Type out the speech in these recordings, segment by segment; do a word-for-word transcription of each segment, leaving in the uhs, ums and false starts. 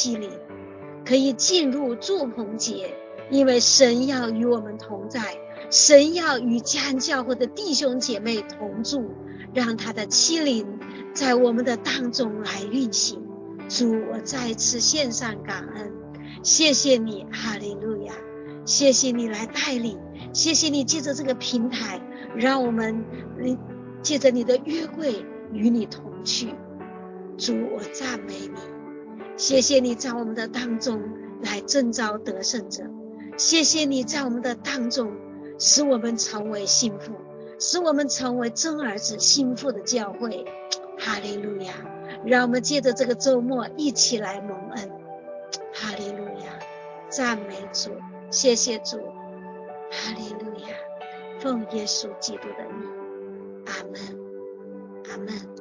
欺凌，可以进入住棚节，因为神要与我们同在，神要与家人教会的弟兄姐妹同住，让他的欺凌在我们的当中来运行。主，我再一次献上感恩，谢谢你，哈利路亚，谢谢你来带领，谢谢你借着这个平台，让我们借着你的约柜与你同去。主，我赞美你，谢谢你在我们的当中来征召得胜者，谢谢你在我们的当中使我们成为幸福，使我们成为真儿子幸福的教会。哈利路亚，让我们借着这个周末一起来蒙恩。哈利路亚，赞美主，谢谢主，哈利路亚，奉耶稣基督的名，阿们，阿们。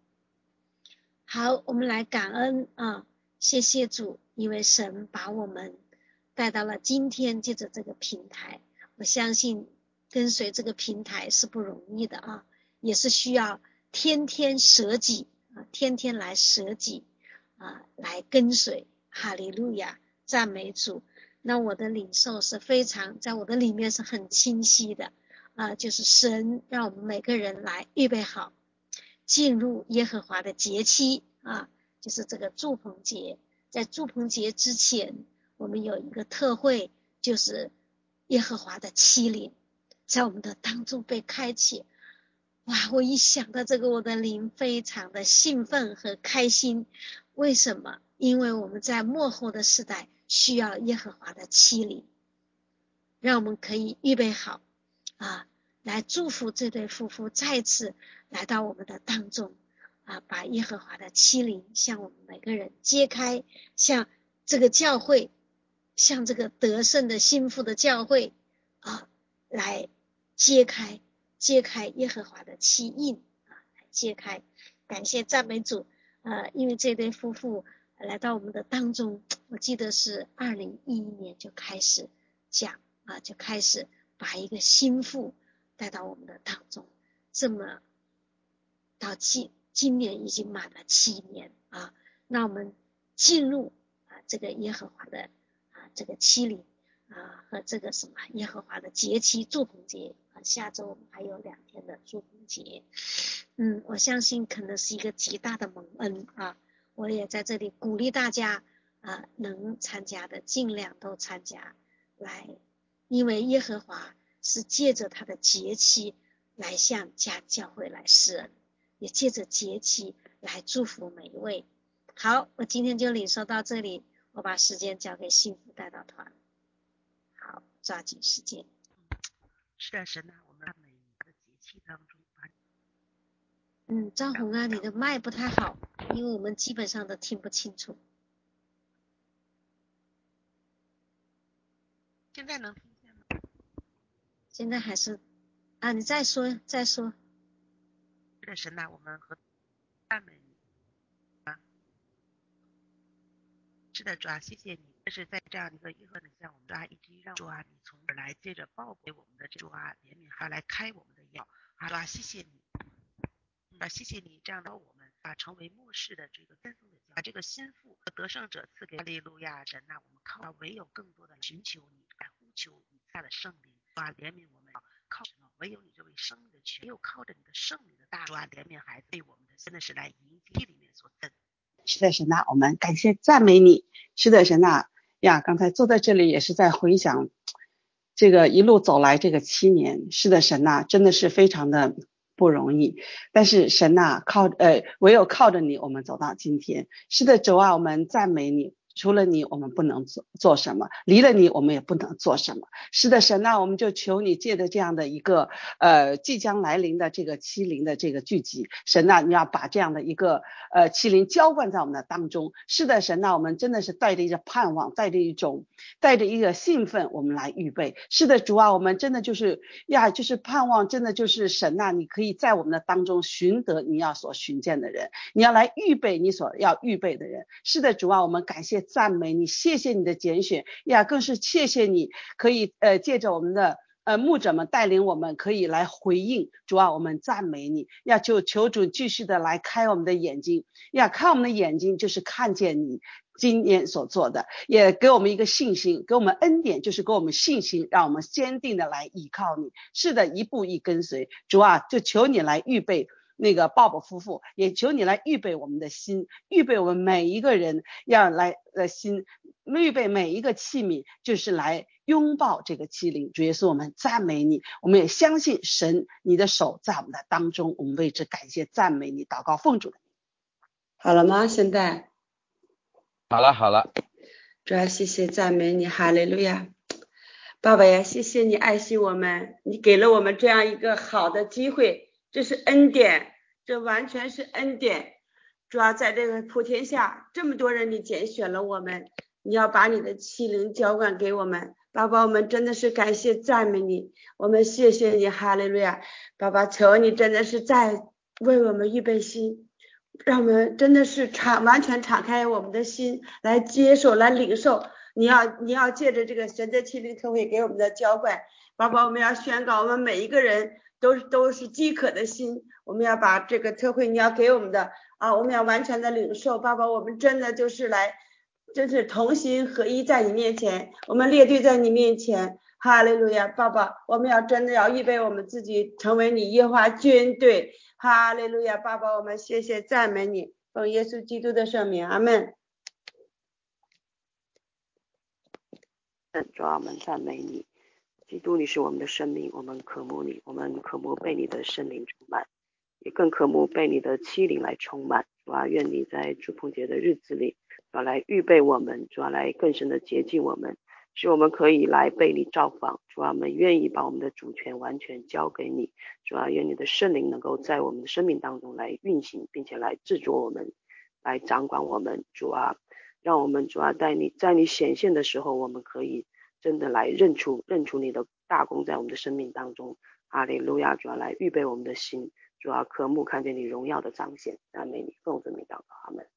好，我们来感恩啊，谢谢主，因为神把我们带到了今天，借着这个平台，我相信跟随这个平台是不容易的啊，也是需要天天舍己啊，天天来舍己啊，来跟随。哈利路亚，赞美主。那我的领受是非常，在我的里面是很清晰的啊，就是神让我们每个人来预备好进入耶和华的节期啊，就是这个住棚节。在住棚节之前，我们有一个特会，就是耶和华的欺凌在我们的当中被开启。哇，我一想到这个，我的灵非常的兴奋和开心。为什么？因为我们在末后的时代需要耶和华的欺凌，让我们可以预备好啊，来祝福这对夫妇再次来到我们的当中啊，把耶和华的欺凌向我们每个人揭开，向这个教会，向这个得胜的心腹的教会啊，来揭开揭开耶和华的欺印啊，来揭开。感谢赞美主，呃，因为这对夫妇来到我们的当中，我记得是二零一一年就开始讲啊，就开始把一个心腹带到我们的当中，这么到今今年已经满了七年啊，那我们进入啊这个耶和华的啊这个欺凌啊和这个什么耶和华的节期住棚节啊，下周我们还有两天的住棚节，嗯，我相信可能是一个极大的蒙恩啊。我也在这里鼓励大家啊，能参加的尽量都参加来，因为耶和华是借着他的节期来向家教会来施恩，也借着节期来祝福每一位。好，我今天就领受到这里，我把时间交给幸福代祷团。好，抓紧时间。 是的，神啊，我们在每一个节气当中把嗯，张红啊，你的麦不太好，因为我们基本上都听不清楚。 现在能听见吗？ 现在还是啊，你再说再说。 是的，神啊，我们和赞美你啊。是的，主啊，谢谢你，这是在这样一个耶和的向我们主啊，以及让主啊，你从而来借着报给我们的主啊怜悯，还要来开我们的眼啊，主啊，谢谢你。啊，谢谢你这样的我们啊，成为末世的这个真正的把这个心腹和得胜者赐给哈利路亚神呐、啊，我们靠唯有更多的寻求你，来呼求你下的圣灵啊，怜悯我们，靠什么？唯有你这位生命的权，唯有靠着你的圣灵的大主啊，怜悯孩子，对我们的真的是来迎接里面所赠。 是的，神呐、啊，我们感谢赞美你。是的，神呐、啊、呀，刚才坐在这里也是在回想这个一路走来这个七年。是的，神呐、啊，真的是非常的不容易，但是神呐、啊，靠呃唯有靠着你我们走到今天。是的，主啊，我们赞美你，除了你我们不能做做什么，离了你我们也不能做什么。是的，神啊，我们就求你借着这样的一个呃即将来临的这个欺凌的这个聚集，神啊，你要把这样的一个呃欺凌浇灌在我们的当中。是的，神啊，我们真的是带着一个盼望，带着一种带着一个兴奋我们来预备。是的，主啊，我们真的就是呀就是盼望，真的就是神啊，你可以在我们的当中寻得你要所寻见的人，你要来预备你所要预备的人。是的，主啊，我们感谢赞美你，谢谢你的拣选呀，更是谢谢你可以呃借着我们的呃牧者们带领我们可以来回应。主啊，我们赞美你，要求求主继续的来开我们的眼睛，要开我们的眼睛，就是看见你今年所做的，也给我们一个信心，给我们恩典，就是给我们信心，让我们坚定的来依靠你。是的，一步一跟随。主啊，就求你来预备那个鲍勃夫妇，也求你来预备我们的心，预备我们每一个人要来的心，预备每一个器皿，就是来拥抱这个欺凌。主耶稣，我们赞美你，我们也相信神你的手在我们的当中，我们为之感谢赞美你，祷告奉主的名。 好了吗？现在好了好了， 主要谢谢赞美你，哈利路亚。爸爸呀，谢谢你爱惜我们，你给了我们这样一个好的机会，这是恩典，这完全是恩典。主要在这个普天下这么多人，你拣选了我们，你要把你的欺凌浇灌给我们。爸爸，我们真的是感谢赞美你，我们谢谢你，哈利路亚。爸爸，求你真的是在为我们预备心，让我们真的是敞完全敞开我们的心来接受来领受，你要你要借着这个神的欺凌特会给我们的浇灌。爸爸，我们要宣告，我们每一个人都是都是饥渴的心，我们要把这个特会你要给我们的啊，我们要完全的领受。爸爸，我们真的就是来真是同心合一在你面前，我们列队在你面前，哈利路亚。爸爸，我们要真的要预备我们自己成为你耶和华军队，哈利路亚。爸爸，我们谢谢赞美你，奉耶稣基督的圣名，阿们。 主啊，我们赞美你，基督，你是我们的生命，我们渴慕你，我们渴慕被你的圣灵充满，也更渴慕被你的欺凌来充满。主啊，愿你在祝棚节的日子里，主啊来预备我们，主啊来更深的洁净我们，使我们可以来被你造访。主啊，我们愿意把我们的主权完全交给你。主啊，愿你的圣灵能够在我们的生命当中来运行，并且来制作我们，来掌管我们。主啊，让我们主啊在你在你显现的时候，我们可以真的来认出认出你的大功在我们的生命当中。哈利路亚。主啊来预备我们的心，主啊渴慕看见你荣耀的彰显。赞美你，奉主名祷告，阿们。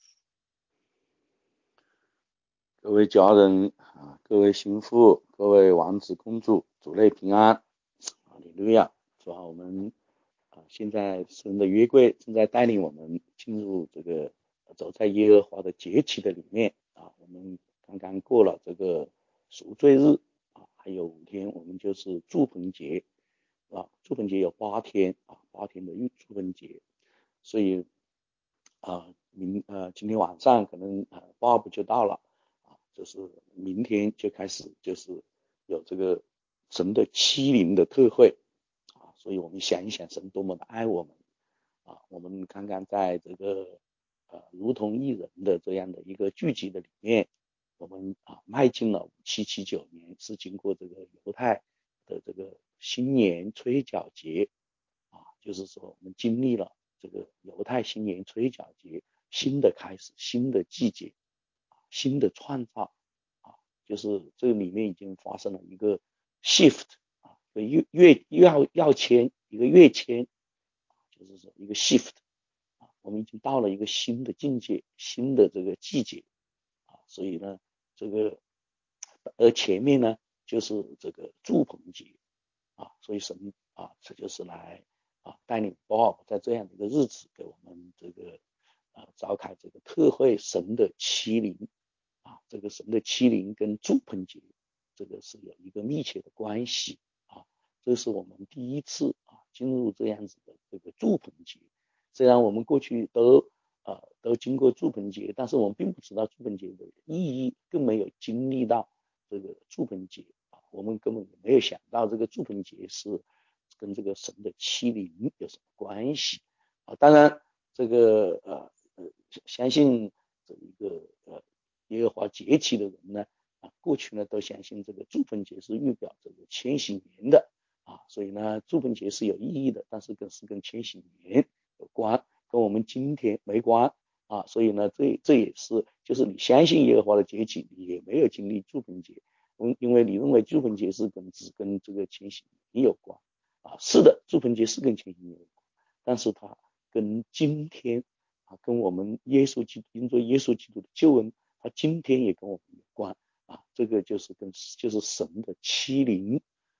各位家人啊，各位心腹，各位王子公主，主内平安。哈利路亚。主啊，我们啊现在神的约柜正在带领我们进入这个走在耶和华的节期的里面啊。我们刚刚过了这个赎罪日啊，还有五天我们就是祝棚节啊。祝棚节有八天啊，八天的祝棚节，所以啊明呃今天晚上可能啊 Bob 就到了。就是明天就开始就是有这个神的欺凌的特会啊，所以我们想一想神多么的爱我们啊。我们刚刚在这个呃如同一人的这样的一个聚集的里面，我们啊迈进了五七七九年，是经过这个犹太的这个新年吹角节啊，就是说我们经历了这个犹太新年吹角节新的开始，新的季节，新的创造啊，就是这里面已经发生了一个 shift 啊，一个跃跃跃迁，一个跃迁，就是说一个 shift 啊，我们已经到了一个新的境界，新的这个季节啊，所以呢，这个而前面呢就是这个祝棚节啊，所以神啊，这就是来啊带领 Bob 在这样的一个日子给我们这个啊召开这个特会，神的欺凌。啊，这个神的欺凌跟祝棚节，这个是有一个密切的关系啊。这是我们第一次啊进入这样子的这个祝棚节。虽然我们过去都啊都经过祝棚节，但是我们并不知道祝棚节的意义，更没有经历到这个祝棚节啊。我们根本也没有想到这个祝棚节是跟这个神的欺凌有什么关系啊。当然，这个呃呃相信这一个呃。耶和华节期的人呢，啊，过去呢都相信这个祝棚节是预表这个千禧年的啊，所以呢祝棚节是有意义的，但是跟是跟千禧年有关，跟我们今天没关啊，所以呢这这也是就是你相信耶和华的节期，你也没有经历祝棚节，嗯，因为你认为祝棚节是跟只跟这个千禧年有关啊，是的，祝棚节是跟千禧年有关，但是它跟今天啊，跟我们耶稣基督因着耶稣基督的救恩。他今天也跟我们有关啊，这个就是跟就是神的欺凌啊，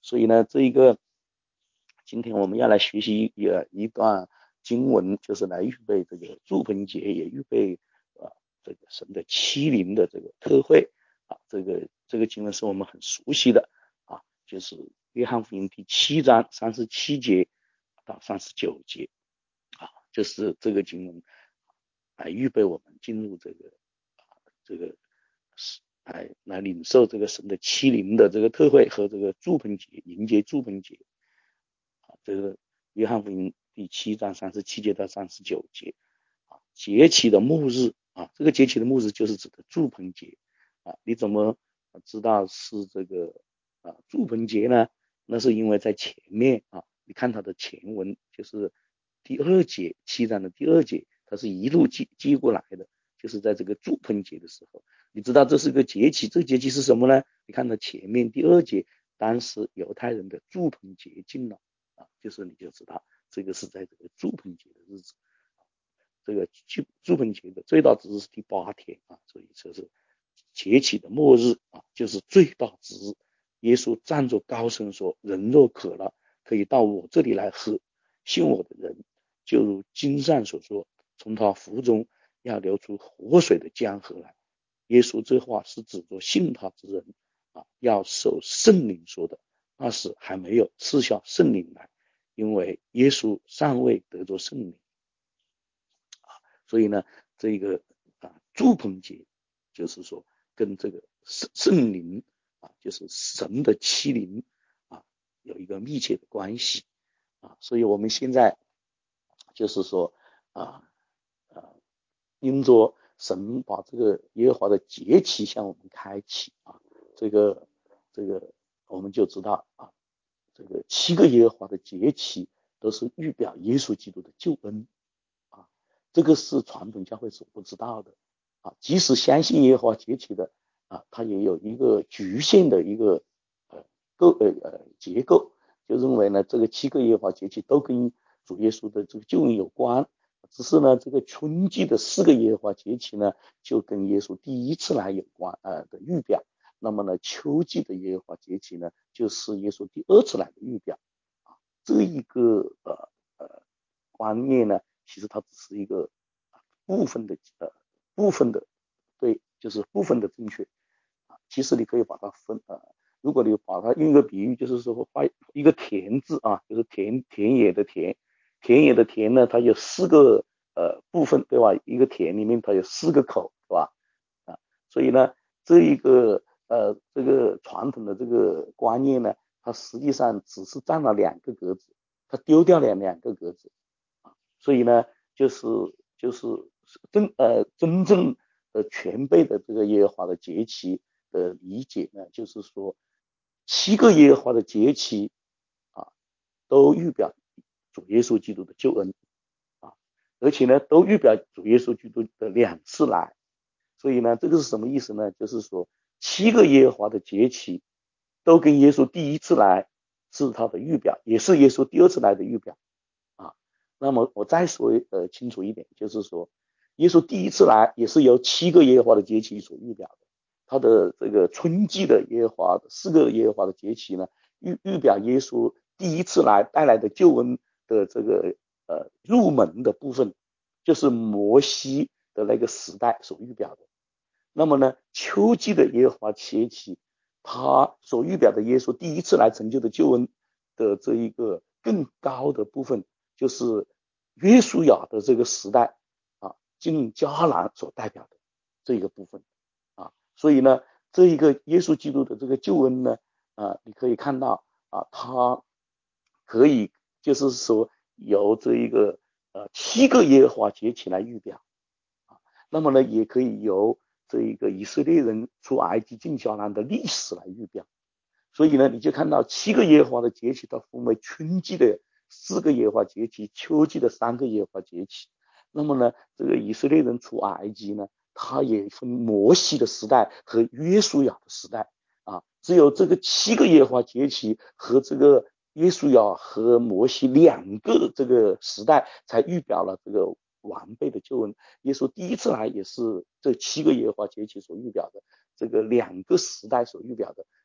所以呢，这一个今天我们要来学习一一段经文，就是来预备这个祝棚节，也预备啊这个神的欺凌的这个特会啊。这个这个经文是我们很熟悉的啊，就是约翰福音第七章三十七节到三十九节啊，就是这个经文来预备我们进入这个啊这个来来领受这个神的欺凌的这个特会和这个祝棚节，迎接祝棚节啊。这个约翰福音第七章三十七节到三十九节啊，节期的末日啊，这个节期的末日就是指的祝棚节啊。你怎么知道是这个啊祝棚节呢？那是因为在前面啊，你看它的前文就是第二节，七章的第二节，它是一路接接过来的，就是在这个祝棚节的时候，你知道这是个节期，这个节期是什么呢？你看它前面第二节，当时犹太人的祝棚节近了啊，就是你就知道这个是在这个祝棚节的日子，这个祝祝棚节的最大之日是第八天啊，所以这是节期的末日啊，就是最大之日。耶稣站着高声说：“人若渴了，可以到我这里来喝。信我的人，就如经上所说，从他腹中要流出活水的江河来。”耶稣这话是指着信他之人啊，要受圣灵说的。那时还没有赐下圣灵来，因为耶稣尚未得着圣灵啊。所以呢，这个啊祝棚节就是说跟这个圣圣灵啊，就是神的欺凌啊，有一个密切的关系啊。所以我们现在就是说啊啊，因着神把这个耶和华的节期向我们开启啊，这个这个我们就知道啊，这个七个耶和华的节期都是预表耶稣基督的救恩啊，这个是传统教会所不知道的啊。即使相信耶和华节期的啊，它也有一个局限的一个呃构呃呃结构，就认为呢，这个七个耶和华节期都跟主耶稣的这个救恩有关。只是呢，这个春季的四个耶和华节期呢，就跟耶稣第一次来有关呃的预表。那么呢，秋季的耶和华节期呢，就是耶稣第二次来的预表。啊，这一个呃呃观念呢，其实它只是一个部分的呃部分的对，就是部分的正确啊。其实你可以把它分呃，如果你把它用一个比喻，就是说画一个田字啊，就是田田野的田。田野的田呢，它有四个呃部分，对吧？一个田里面它有四个口，是吧？啊，所以呢，这一个呃这个传统的这个观念呢，它实际上只是占了两个格子，它丢掉了两个格子啊。所以呢，就是就是真呃真正的全备的这个耶和华的节期的理解呢，就是说七个耶和华的节期啊，都预表主耶稣基督的救恩啊，而且呢，都预表主耶稣基督的两次来。所以呢，这个是什么意思呢？就是说，七个耶和华的节期都跟耶稣第一次来是他的预表，也是耶稣第二次来的预表啊。那么我再说呃清楚一点，就是说，耶稣第一次来也是由七个耶和华的节期所预表的。他的这个春季的耶和华四个耶和华的节期呢，预预表耶稣第一次来带来的救恩的这个呃入门的部分，就是摩西的那个时代所预表的。那么呢，秋季的耶和华节期，他所预表的耶稣第一次来成就的救恩的这一个更高的部分，就是约书亚的这个时代啊，进迦南所代表的这一个部分啊。所以呢，这一个耶稣基督的这个救恩呢，啊，你可以看到啊，他可以就是说由这一个呃七个耶和华节期来预表啊，那么呢，也可以由这一个以色列人出埃及进迦南的历史来预表。所以呢，你就看到七个耶和华的节期，它分为春季的四个耶和华节期，秋季的三个耶和华节期。那么呢，这个以色列人出埃及呢，它也分摩西的时代和约书亚的时代啊。只有这个七个耶和华节期和这个约书亚和摩西两个这个时代，才预表了这个完备的救恩。耶稣第一次来也是这七个耶和华节期所预表的，这个两个时代所预表的。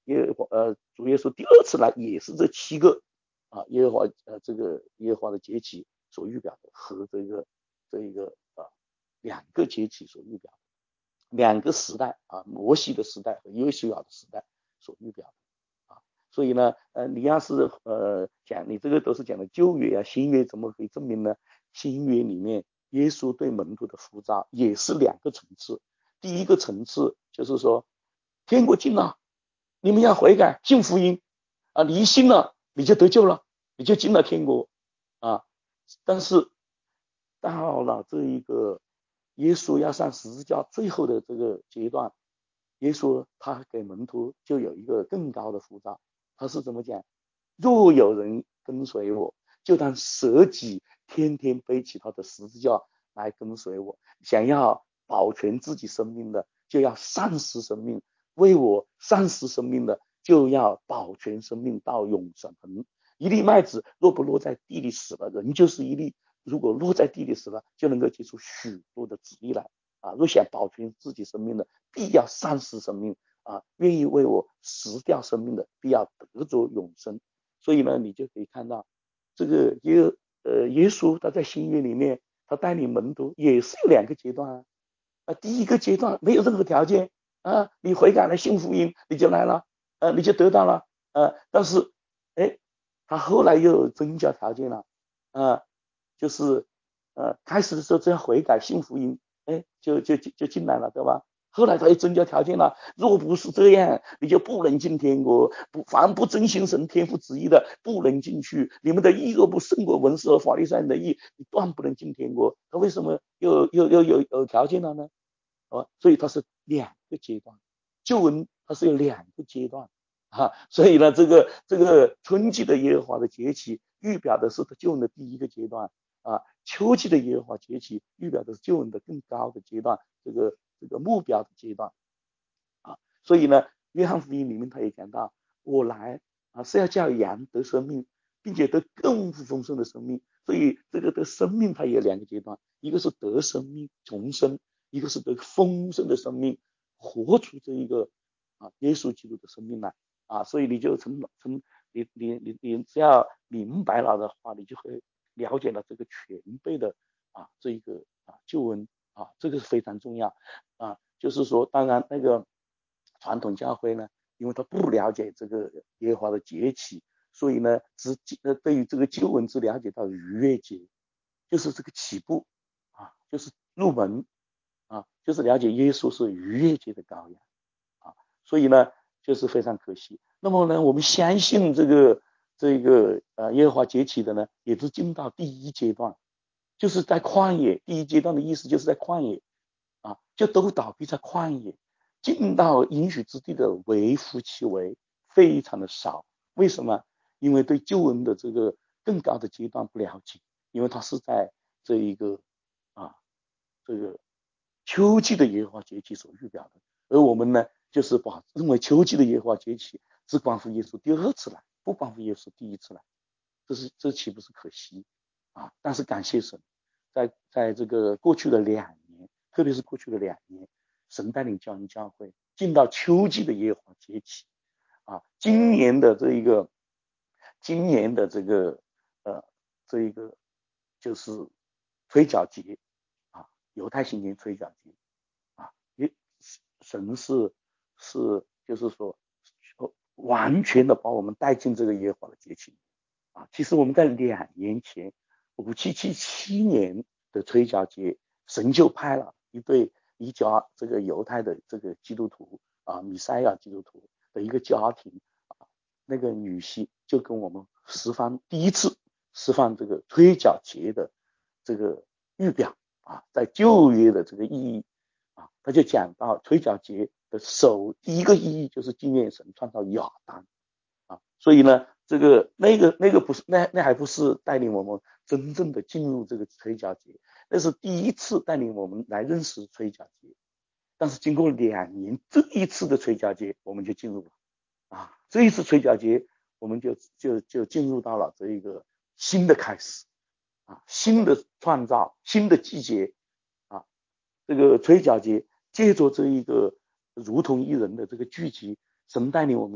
耶和华呃主耶稣第二次来也是这七个啊耶和华呃这个耶和华的节期所预表的，和这个这一个啊两个节期所预表的，两个时代啊摩西的时代和约书亚的时代所预表的啊。所以呢呃你要是呃讲你这个都是讲的旧约啊新约，怎么可以证明呢？新约里面耶稣对门徒的呼召也是两个层次。第一个层次就是说天国近了，你们要悔改信福音啊，你一信了你就得救了，你就进了天国啊。但是到了这一个耶稣要上十字架最后的这个阶段，耶稣他给门徒就有一个更高的呼召，他是怎么讲？若有人跟随我，就当舍己，天天背起他的十字架来跟随我。想要保全自己生命的，就要丧失生命；为我丧失生命的，就要保全生命到永生。一粒麦子若不落在地里死了，人就是一粒；如果落在地里死了，就能够结出许多的子粒来。啊，若想保全自己生命的，必要丧失生命啊！愿意为我死掉生命的，必要得着永生。所以呢，你就可以看到，这个耶呃耶稣他在新约里面，他带领门徒也是有两个阶段啊。啊，第一个阶段没有任何条件啊，你悔改了信福音，你就来了，呃，你就得到了，呃，但是，哎，他后来又增加条件了，啊，就是呃开始的时候只要悔改信福音，哎，就就就就进来了，对吧？后来他又增加条件了，若不是这样，你就不能进天国。不，凡不遵行神天父旨意的，不能进去。你们的义若不胜过文士和法利赛人的义，你断不能进天国。他为什么又又又有有条件了呢？啊，所以它是两个阶段，救恩它是有两个阶段啊。所以呢，这个这个春季的耶和华的节期预表的是他救恩的第一个阶段啊，秋季的耶和华节期预表的是救恩的更高的阶段，这个这个目标的阶段啊。所以呢，约翰福音里面他也讲到，我来啊是要叫羊得生命，并且得更丰盛的生命。所以这个得生命它也有两个阶段，一个是得生命重生，一个是得丰盛的生命，活出这一个啊耶稣基督的生命来啊。所以你就从从你你你你只要明白了的话，你就会了解了这个全备的啊这一个啊救恩啊，这个是非常重要啊。就是说，当然那个传统教会呢，因为他不了解这个耶和华的节期，所以呢，只呃对于这个救恩只了解到逾越节，就是这个起步啊，就是入门啊，就是了解耶稣是逾越节的羔羊啊，所以呢，就是非常可惜。那么呢，我们相信这个这个呃耶和华节期的呢，也是进到第一阶段，就是在旷野。第一阶段的意思就是在旷野啊，就都倒闭在旷野，进到应许之地的微乎其微，非常的少。为什么？因为对救恩的这个更高的阶段不了解，因为他是在这一个啊这个秋季的耶和华节期所预表的，而我们呢，就是把认为秋季的耶和华节期只关乎耶稣第二次来，不关乎耶稣第一次来，这是这岂不是可惜啊？但是感谢神，在在这个过去的两年，特别是过去的两年，神带领教会教会进到秋季的耶和华节期啊，今年的这一个，今年的这个呃这一个就是吹角节啊，犹太新年吹角节啊，也神是是就是说完全的把我们带进这个耶和华的节期啊。其实我们在两年前，五七七七年的吹角节，神就派了一对一家这个犹太的这个基督徒啊，弥赛亚基督徒的一个家庭啊，那个女婿就跟我们释放第一次释放这个吹角节的这个预表啊，在旧约的这个意义啊，他就讲到吹角节的首第一个意义就是纪念神创造亚当啊，所以呢，这个那个那个不是那那还不是带领我们真正的进入这个吹角节，那是第一次带领我们来认识吹角节。但是经过两年，这一次的吹角节我们就进入了啊，这一次吹角节我们就就就进入到了这一个新的开始啊，新的创造，新的季节啊，这个吹角节借着这一个如同一人的这个聚集，神带领我们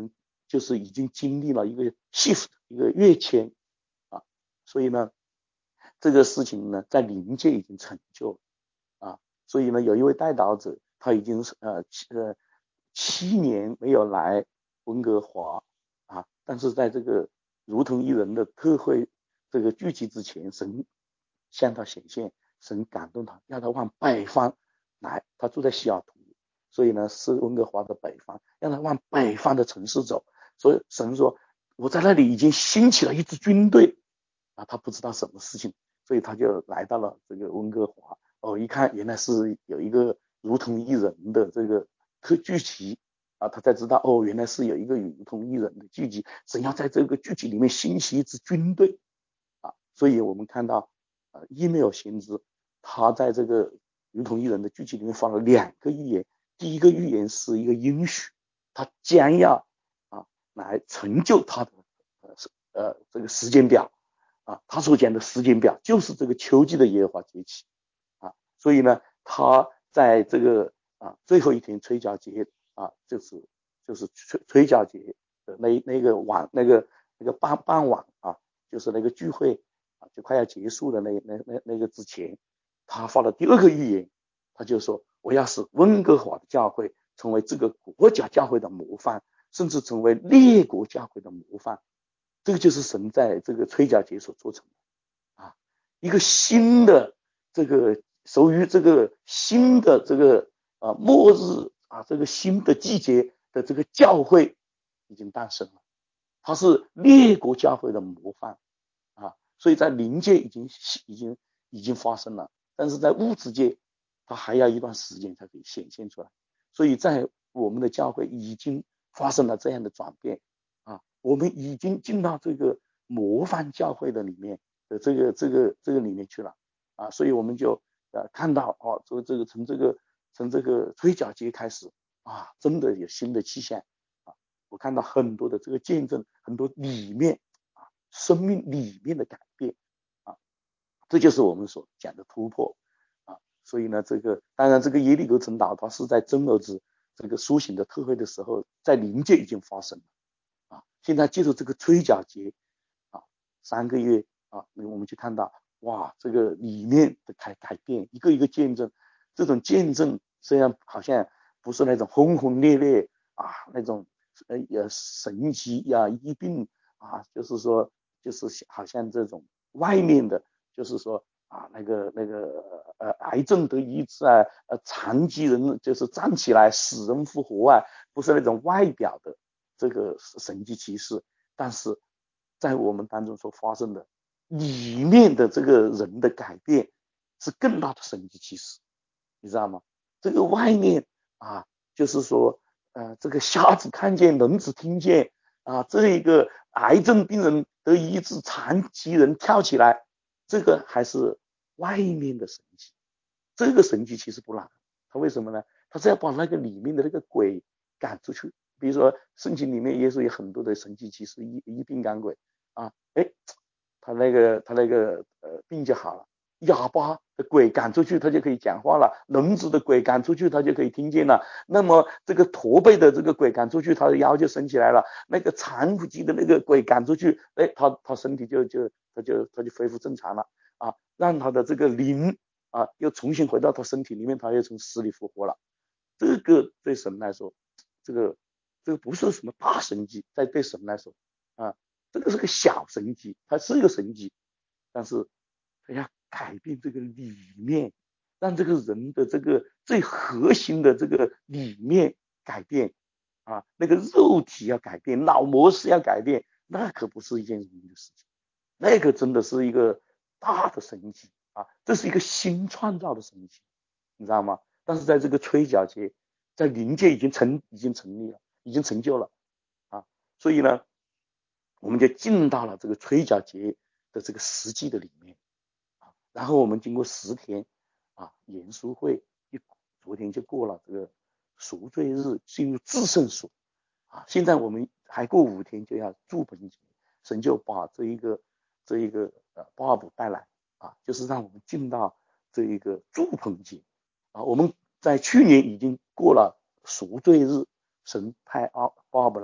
就是已经经历了一个 shift 一个跃迁啊，所以呢这个事情呢在灵界已经成就了啊，所以呢有一位代祷者他已经呃呃七年没有来温哥华啊，但是在这个如同一人的特会这个聚集之前，神向他显现，神感动他，让他往北方来，他住在西雅图，所以呢是温哥华的北方，让他往北方的城市走，所以神说我在那里已经兴起了一支军队啊，他不知道什么事情，所以他就来到了这个温哥华，哦，一看原来是有一个如同一人的这个特聚集啊，他才知道哦，原来是有一个如同一人的聚集，神要在这个聚集里面兴起一支军队啊，所以我们看到呃伊梅尔先知他在这个如同一人的聚集里面发了两个预言，第一个预言是一个应许，他将要啊来成就他的呃呃这个时间表啊，他所讲的时间表就是这个秋季的耶和华节期啊，所以呢他在这个啊最后一天吹角节啊，就是就是吹吹角节的那那个晚那个那个傍傍晚啊，就是那个聚会啊就快要结束的那那那那个之前，他发了第二个预言，他就说我要使温哥华的教会成为这个国家教会的模范，甚至成为列国教会的模范。这个就是神在这个吹角节所做成的啊，一个新的这个属于这个新的这个啊末日啊这个新的季节的这个教会已经诞生了，它是列国教会的模范啊，所以在灵界已经已经已经发生了，但是在物质界它还要一段时间才可以显现出来，所以在我们的教会已经发生了这样的转变啊，我们已经进到这个模范教会的里面的这个这个这个里面去了啊，所以我们就呃看到哦，这个这个从这个从这个吹角节开始啊，真的有新的气象啊，我看到很多的这个见证，很多里面啊生命里面的改变啊，这就是我们所讲的突破啊，所以呢，这个当然这个耶利哥城倒塌是在真儿子这个苏醒的特会的时候，在灵界已经发生了。啊，现在借助这个吹角节啊，三个月啊，我们就看到哇，这个里面的改改变，一个一个见证，这种见证虽然好像不是那种轰轰烈烈啊，那种呃也神奇呀、医病啊，就是说就是好像这种外面的，就是说啊那个那个呃癌症得医治啊，呃残疾人就是站起来，死人复活啊，不是那种外表的。这个神迹奇事，但是在我们当中所发生的里面的这个人的改变是更大的神迹奇事，你知道吗？这个外面啊，就是说呃这个瞎子看见，聋子听见啊，这一个癌症病人得医治，残疾人跳起来，这个还是外面的神迹，这个神迹其实不难，他为什么呢？他是要把那个里面的那个鬼赶出去。比如说圣经里面耶稣有很多的神迹奇事，医医病赶鬼啊，哎，他那个他那个呃病就好了，哑巴的鬼赶出去他就可以讲话了，聋子的鬼赶出去他就可以听见了，那么这个驼背的这个鬼赶出去他的腰就升起来了，那个残疾的那个鬼赶出去，哎，他他身体就就他就他就恢复正常了啊，让他的这个灵啊又重新回到他身体里面，他又从死里复活了，这个对神来说，这个这个不是什么大神迹，在对神来说啊，这个是个小神迹，它是一个神迹，但是它要改变这个里面，让这个人的这个最核心的这个里面改变啊，那个肉体要改变，脑模式要改变，那可不是一件容易的事情，那个真的是一个大的神迹啊，这是一个新创造的神迹，你知道吗？但是在这个吹角节，在灵界已经成已经成立了。已经成就了啊，所以呢，我们就进到了这个吹角节的这个实际的里面啊，然后我们经过十天啊研书会，昨天就过了这个赎罪日，进入至圣所啊，现在我们还过五天就要祝棚节，神就把这一个这一个呃巴尔布带来啊，就是让我们进到这一个祝棚节啊，我们在去年已经过了赎罪日。神派巴尔布来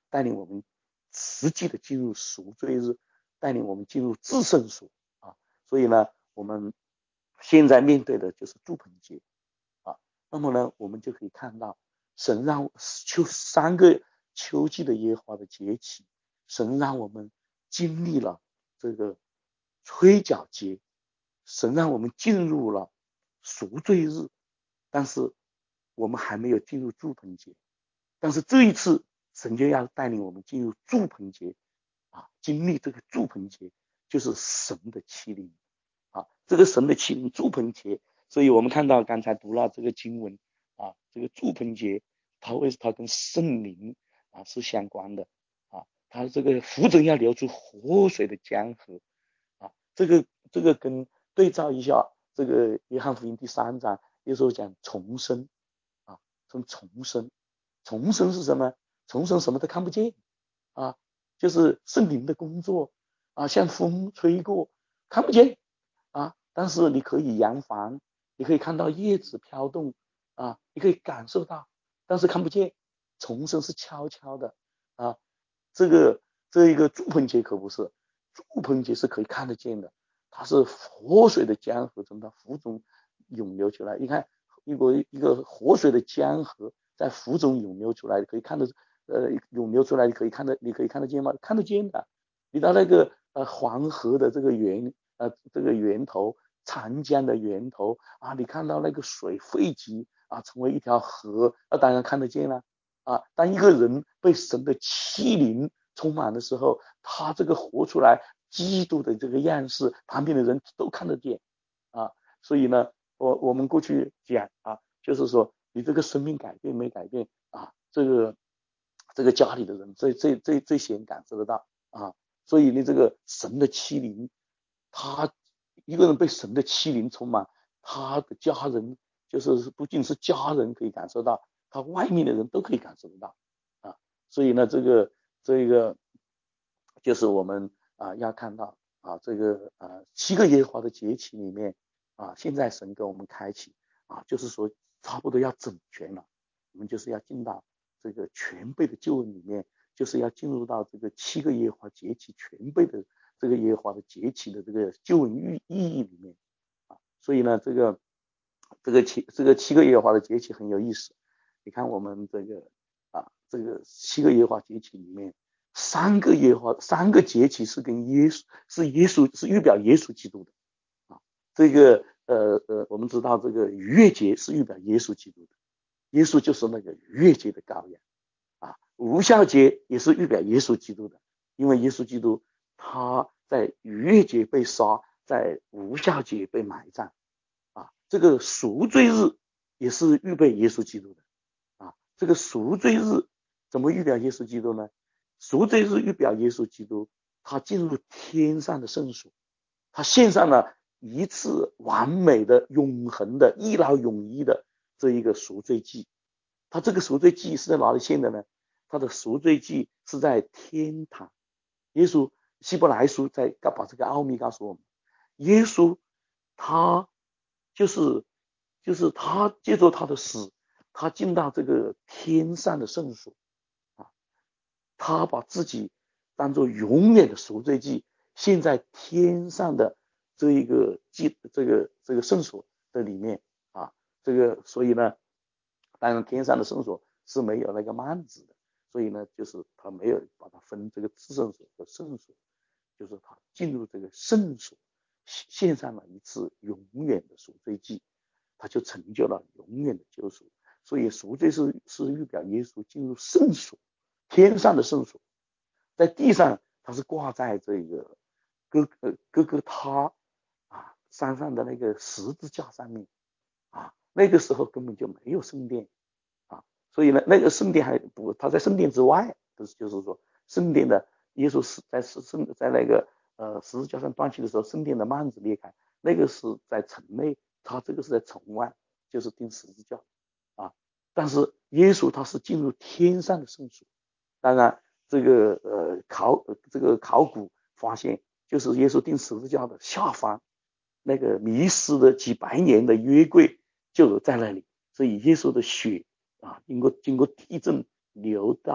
带领我们实际的进入赎罪日，带领我们进入至圣所啊。所以呢，我们现在面对的就是住棚节啊。那么呢，我们就可以看到神让秋三个秋季的耶和华的节期，神让我们经历了这个吹角节，神让我们进入了赎罪日，但是我们还没有进入住棚节。但是这一次神就要带领我们进入住棚节啊，经历这个住棚节，就是神的欺凌啊，这个神的欺凌住棚节。所以我们看到刚才读了这个经文啊，这个住棚节它为它跟圣灵啊是相关的啊，它这个福中要流出活水的江河啊，这个这个跟对照一下这个约翰福音第三章，耶稣讲重生啊，从重生，重生是什么？重生什么都看不见啊，就是圣灵的工作啊，像风吹过看不见啊，但是你可以扬帆，你可以看到叶子飘动啊，你可以感受到，但是看不见。重生是悄悄的啊，这个这一个住棚节可不是，住棚节是可以看得见的，它是活水的江河从它腹中涌流出来。你看一个一个活水的江河在腹中涌流出来，可以看得呃涌流出来，你可以看得你可以看得见吗？看得见的。你到那个呃黄河的这个源呃这个源头，长江的源头啊，你看到那个水汇集啊成为一条河，那当然看得见了啊。当一个人被神的欺凌充满的时候，他这个活出来基督的这个样式，旁边的人都看得见啊。所以呢，我我们过去讲啊，就是说你这个生命改变没改变啊，这个这个家里的人最最最最先感受得到啊。所以你这个神的欺凌，他一个人被神的欺凌充满，他的家人就是不仅是家人可以感受到，他外面的人都可以感受得到啊。所以呢，这个这个就是我们啊要看到啊这个啊七个耶和华的节期里面啊，现在神给我们开启啊，就是说差不多要整全了，我们就是要进到这个全备的救恩里面。就是要进入到这个七个耶和华节期全备的这个耶和华的节期的这个救恩意义里面啊，所以呢，这个这个七这个七个耶和华的节期很有意思。你看我们这个啊这个七个耶和华节期里面，三个耶和华三个节期是跟耶稣是耶稣是预表耶稣基督的啊。这个呃呃我们知道这个逾越节是预表耶稣基督的，耶稣就是那个逾越节的羔羊。无酵节也是预表耶稣基督的，因为耶稣基督他在逾越节被杀，在无酵节被埋葬啊。这个赎罪日也是预备耶稣基督的啊。这个赎罪日怎么预表耶稣基督呢？赎罪日预表耶稣基督他进入天上的圣所，他献上了一次完美的永恒的一劳永逸的这一个赎罪祭。他这个赎罪祭是在哪里献的呢？他的赎罪祭是在天堂。耶稣希伯来书在把这个奥秘告诉我们，耶稣他就是就是他借着他的死，他进到这个天上的圣所啊，他把自己当作永远的赎罪祭献在天上的这一个祭这个这个圣所的里面啊。这个所以呢，当然天上的圣所是没有那个幔子的，所以呢，就是他没有把它分这个至圣所和圣所，就是他进入这个圣所，献上了一次永远的赎罪祭，他就成就了永远的救赎。所以赎罪是是预表耶稣进入圣所，天上的圣所，在地上他是挂在这个哥呃哥哥他啊山上的那个十字架上面啊，那个时候根本就没有圣殿。所以呢，那个圣殿还不，他在圣殿之外，就是就是说，圣殿的耶稣是在圣在那个呃十字架上断气的时候，圣殿的幔子裂开，那个是在城内，他这个是在城外，就是钉十字架啊。但是耶稣他是进入天上的圣所，当然这个呃考这个考古发现，就是耶稣钉十字架的下方，那个迷失的几百年的约柜就在那里，所以耶稣的血。啊，经过经过地震流到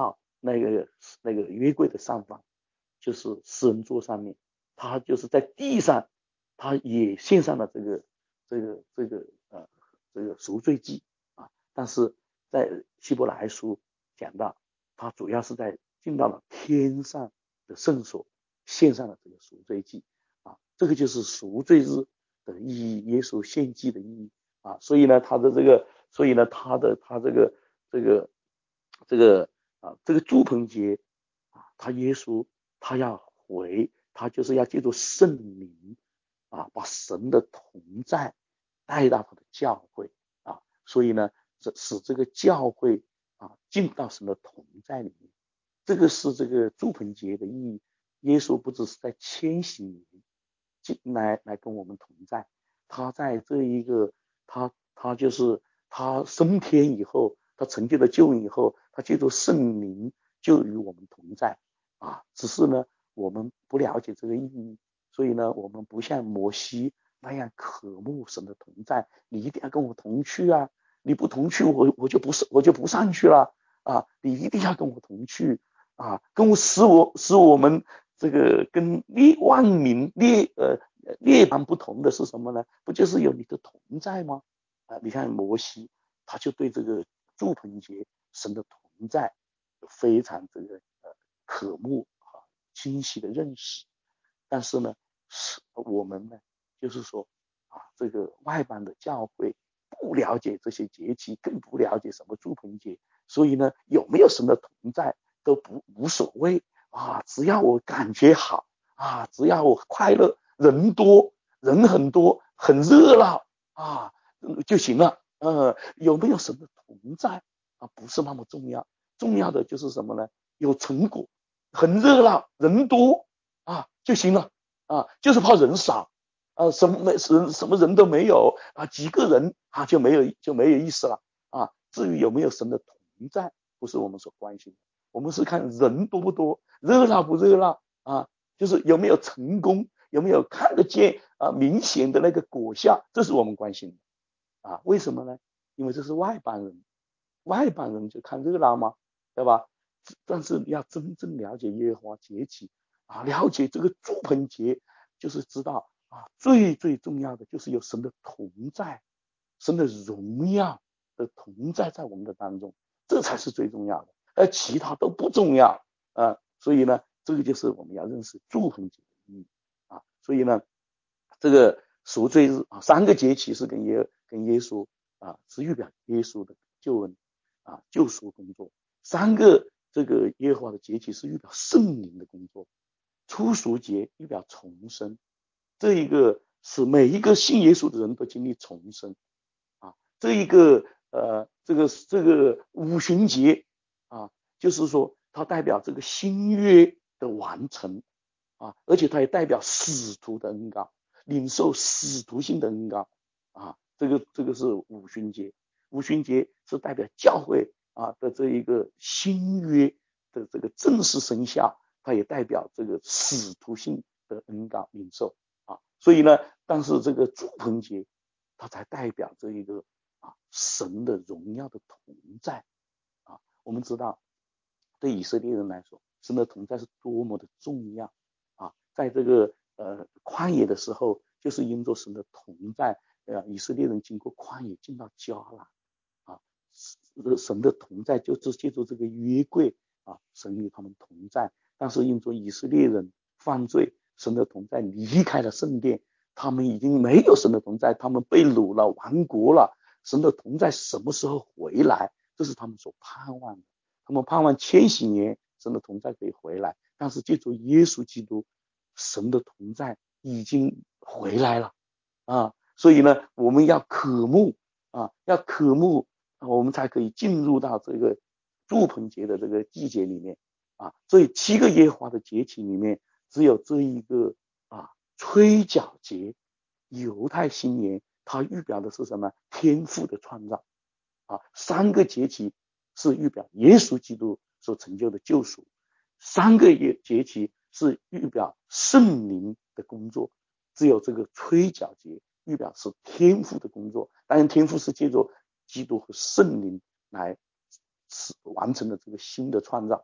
那个那个约柜的上方，就是施恩座上面，他就是在地上，他也献上了这个这个这个呃这个赎罪祭啊。但是在希伯来书讲到，他主要是在进到了天上的圣所，献上了这个赎罪祭啊。这个就是赎罪日的意义，耶稣献祭的意义啊。所以呢，他的这个，所以呢，他的他这个这个这个啊这个住棚节啊，他耶稣他要回，他就是要借助圣灵啊，把神的同在带到他的教会啊。所以呢，使这个教会啊进到神的同在里面。这个是这个住棚节的意义。耶稣不只是在千禧年进来来跟我们同在，他在这一个他他就是他升天以后，他成就了救恩以后，他借助圣灵就与我们同在啊。只是呢，我们不了解这个意义，所以呢，我们不像摩西那样渴慕神的同在，你一定要跟我同去啊！你不同去，我我就不是我就不上去了啊！你一定要跟我同去啊！跟我使我使我们这个跟列万民列呃列邦不同的是什么呢？不就是有你的同在吗？啊，你看摩西他就对这个住棚节神的同在有非常这个呃渴慕啊清晰的认识。但是呢，是我们呢，就是说啊，这个外邦的教会不了解这些节气，更不了解什么住棚节，所以呢，有没有神的同在都不无所谓啊，只要我感觉好啊，只要我快乐，人多人很多，很热闹啊就行了。呃，有没有神的同在啊，不是那么重要，重要的就是什么呢？有成果，很热闹，人多啊就行了啊，就是怕人少啊，什么没人什么人都没有啊，几个人啊就没有就没有意思了啊。至于有没有神的同在，不是我们所关心的，我们是看人多不多，热闹不热闹啊，就是有没有成功，有没有看得见啊明显的那个果效，这是我们关心的啊。为什么呢？因为这是外邦人，外邦人就看热闹嘛，对吧？但是要真正了解耶和华节气啊，了解这个住棚节，就是知道啊，最最重要的就是有神的同在，神的荣耀的同在在我们的当中，这才是最重要的，而其他都不重要啊。所以呢，这个就是我们要认识住棚节的意义啊。所以呢，这个赎罪日啊，三个节期是跟耶跟耶稣啊，是预表耶稣的救恩啊，救赎工作。三个这个耶和华的节期是预表圣灵的工作，初赎节预表重生，这一个是每一个信耶稣的人都经历重生啊。这一个呃，这个这个五旬节啊，就是说它代表这个新约的完成啊，而且它也代表使徒的恩膏，领受使徒性的恩膏啊。这个这个是五旬节，五旬节是代表教会啊的这一个新约的这个正式生效，它也代表这个使徒性的恩膏领受啊。所以呢，但是这个住棚节，它才代表这一个啊神的荣耀的同在啊。我们知道，对以色列人来说，神的同在是多么的重要啊！在这个呃旷野的时候，就是因着神的同在，呃，以色列人经过旷野进到迦南啊，神的同在就是借助这个约柜啊，神与他们同在。但是因着以色列人犯罪，神的同在离开了圣殿，他们已经没有神的同在，他们被掳了，亡国了。神的同在什么时候回来？这是他们所盼望的。他们盼望千禧年神的同在可以回来，但是借助耶稣基督，神的同在已经回来了啊！所以呢，我们要渴慕啊，要渴慕，我们才可以进入到这个住棚节的这个季节里面啊。所以七个耶和华的节期里面，只有这一个啊吹角节，犹太新年，它预表的是什么？天父的创造啊。三个节期是预表耶稣基督所成就的救赎，三个节期是预表圣灵的工作，只有这个吹角节预表是天父的工作。当然天父是借着基督和圣灵来完成了这个新的创造，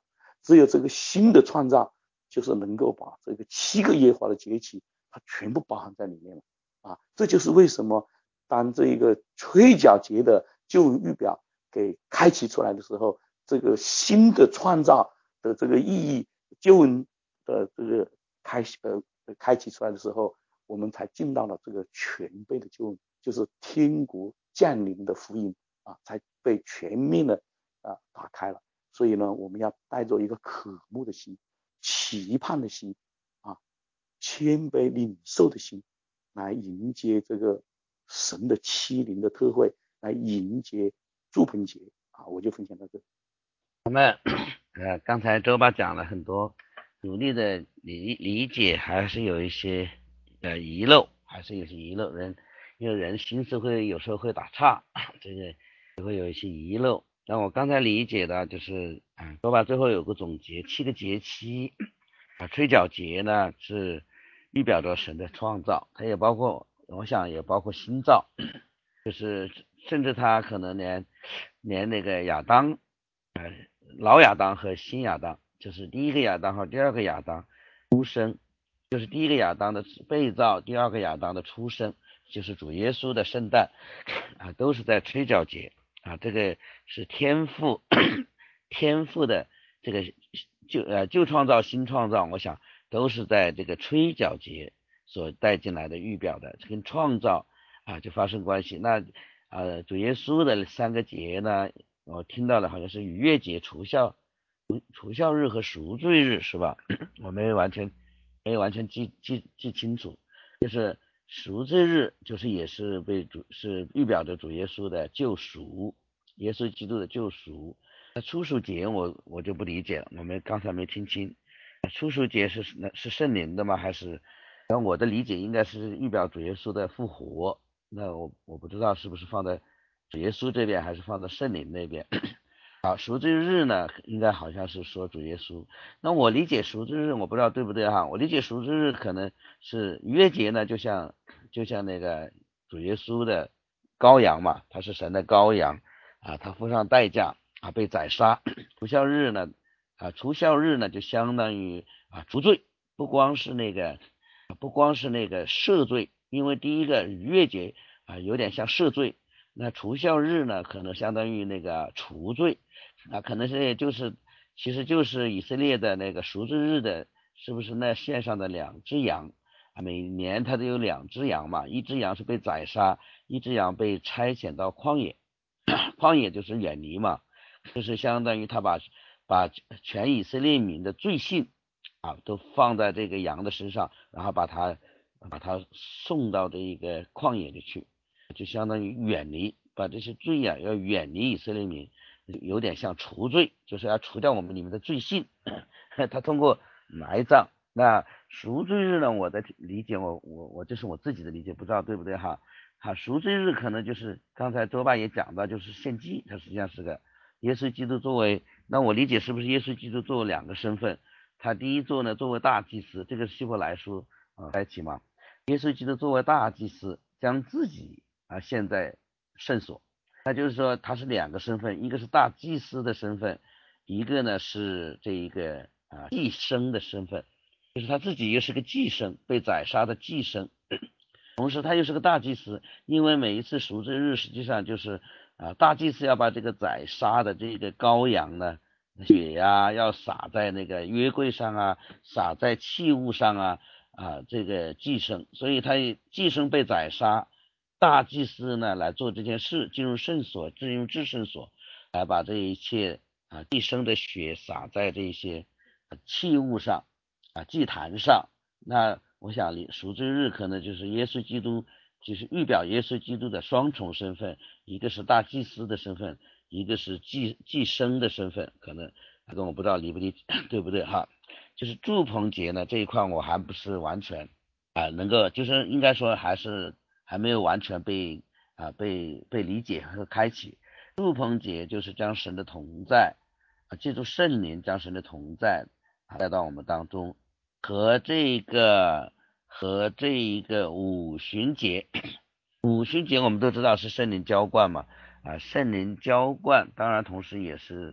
只有这个新的创造，就是能够把这个七个耶和华的节期，它全部包含在里面了啊！这就是为什么当这个吹角节的旧预表给开启出来的时候，这个新的创造的这个意义，救恩的这个开呃开启出来的时候，我们才进到了这个全备的救恩，就是天国降临的福音啊，才被全面的啊打开了。所以呢，我们要带着一个渴慕的心、期盼的心啊、谦卑领受的心，来迎接这个神的欺凌的特会，来迎接祝棚节啊！我就分享到这。 我们呃，刚才周爸讲了很多，努力的理理解，还是有一些呃遗漏，还是有些遗漏。人因为人心思会有时候会打岔，这个也会有一些遗漏。那我刚才理解的就是，嗯，周爸最后有个总结，七个节期啊，吹角节呢是预表着神的创造，它也包括，我想也包括新造，就是甚至他可能连连那个亚当。呃老亚当和新亚当，就是第一个亚当和第二个亚当出生，就是第一个亚当的被造，第二个亚当的出生，就是主耶稣的圣诞啊，都是在吹角节啊，这个是天父天父的这个旧呃旧创造新创造，我想都是在这个吹角节所带进来的预表的，跟创造啊就发生关系。那呃主耶稣的三个节呢？我听到了，好像是逾越节、除孝、除孝日和赎罪日，是吧？我没有完全没有完全记记记清楚。就是赎罪日，就是也是被主是预表着主耶稣的救赎，耶稣基督的救赎。那初熟节我我就不理解了，我们刚才没听清。初熟节是是圣灵的吗？还是？然后我的理解应该是预表主耶稣的复活。那我我不知道是不是放在主耶稣这边还是放在圣灵那边。好，赎罪日呢，应该好像是说主耶稣。那我理解赎罪日，我不知道对不对哈。我理解赎罪日可能是逾越节呢，就像就像那个主耶稣的羔羊嘛，他是神的羔羊啊，他付上代价啊，被宰杀。除孝日呢，啊，除孝日呢就相当于啊赎罪，不光是那个不光是那个赦罪，因为第一个逾越节啊有点像赦罪。那除孝日呢，可能相当于那个除罪啊，可能是就是其实就是以色列的那个赎罪日的，是不是那线上的两只羊啊？每年它都有两只羊嘛，一只羊是被宰杀，一只羊被差遣到旷野，旷野就是远离嘛，就是相当于他把把全以色列民的罪性啊都放在这个羊的身上，然后把它把它送到这一个旷野里去。就相当于远离，把这些罪啊要远离以色列民，有点像除罪，就是要除掉我们里面的罪性。他通过埋葬。那赎罪日呢，我的理解，我我我这是我自己的理解，不知道对不对哈。哈，赎罪日可能就是刚才周爸也讲到，就是献祭，它实际上是个耶稣基督作为，那我理解是不是耶稣基督作为两个身份？他第一座呢作为大祭司，这个希伯来书啊开启嘛，耶稣基督作为大祭司，将自己啊，现在圣所，那就是说他是两个身份，一个是大祭司的身份，一个呢是这一个啊祭牲的身份，就是他自己又是个祭牲，被宰杀的祭牲，同时他又是个大祭司，因为每一次赎罪日实际上就是啊大祭司要把这个宰杀的这个羔羊呢血呀、啊、要洒在那个约柜上啊，洒在器物上啊啊这个祭牲，所以他祭牲被宰杀。大祭司呢来做这件事，进入圣所，进入至圣所，来把这一切啊祭牲的血洒在这些器物上啊祭坛上。那我想赎罪日可能就是耶稣基督，就是预表耶稣基督的双重身份，一个是大祭司的身份，一个是祭祭牲的身份。可能这个我不知道理不理解对不对哈。就是祝棚节呢这一块我还不是完全啊能够，就是应该说还是还没有完全被啊被被理解和开启。祝棚节就是将神的同在啊，借助圣灵将神的同在带到我们当中，和这个和这一个五旬节，五旬节我们都知道是圣灵浇灌嘛啊，圣灵浇灌当然同时也是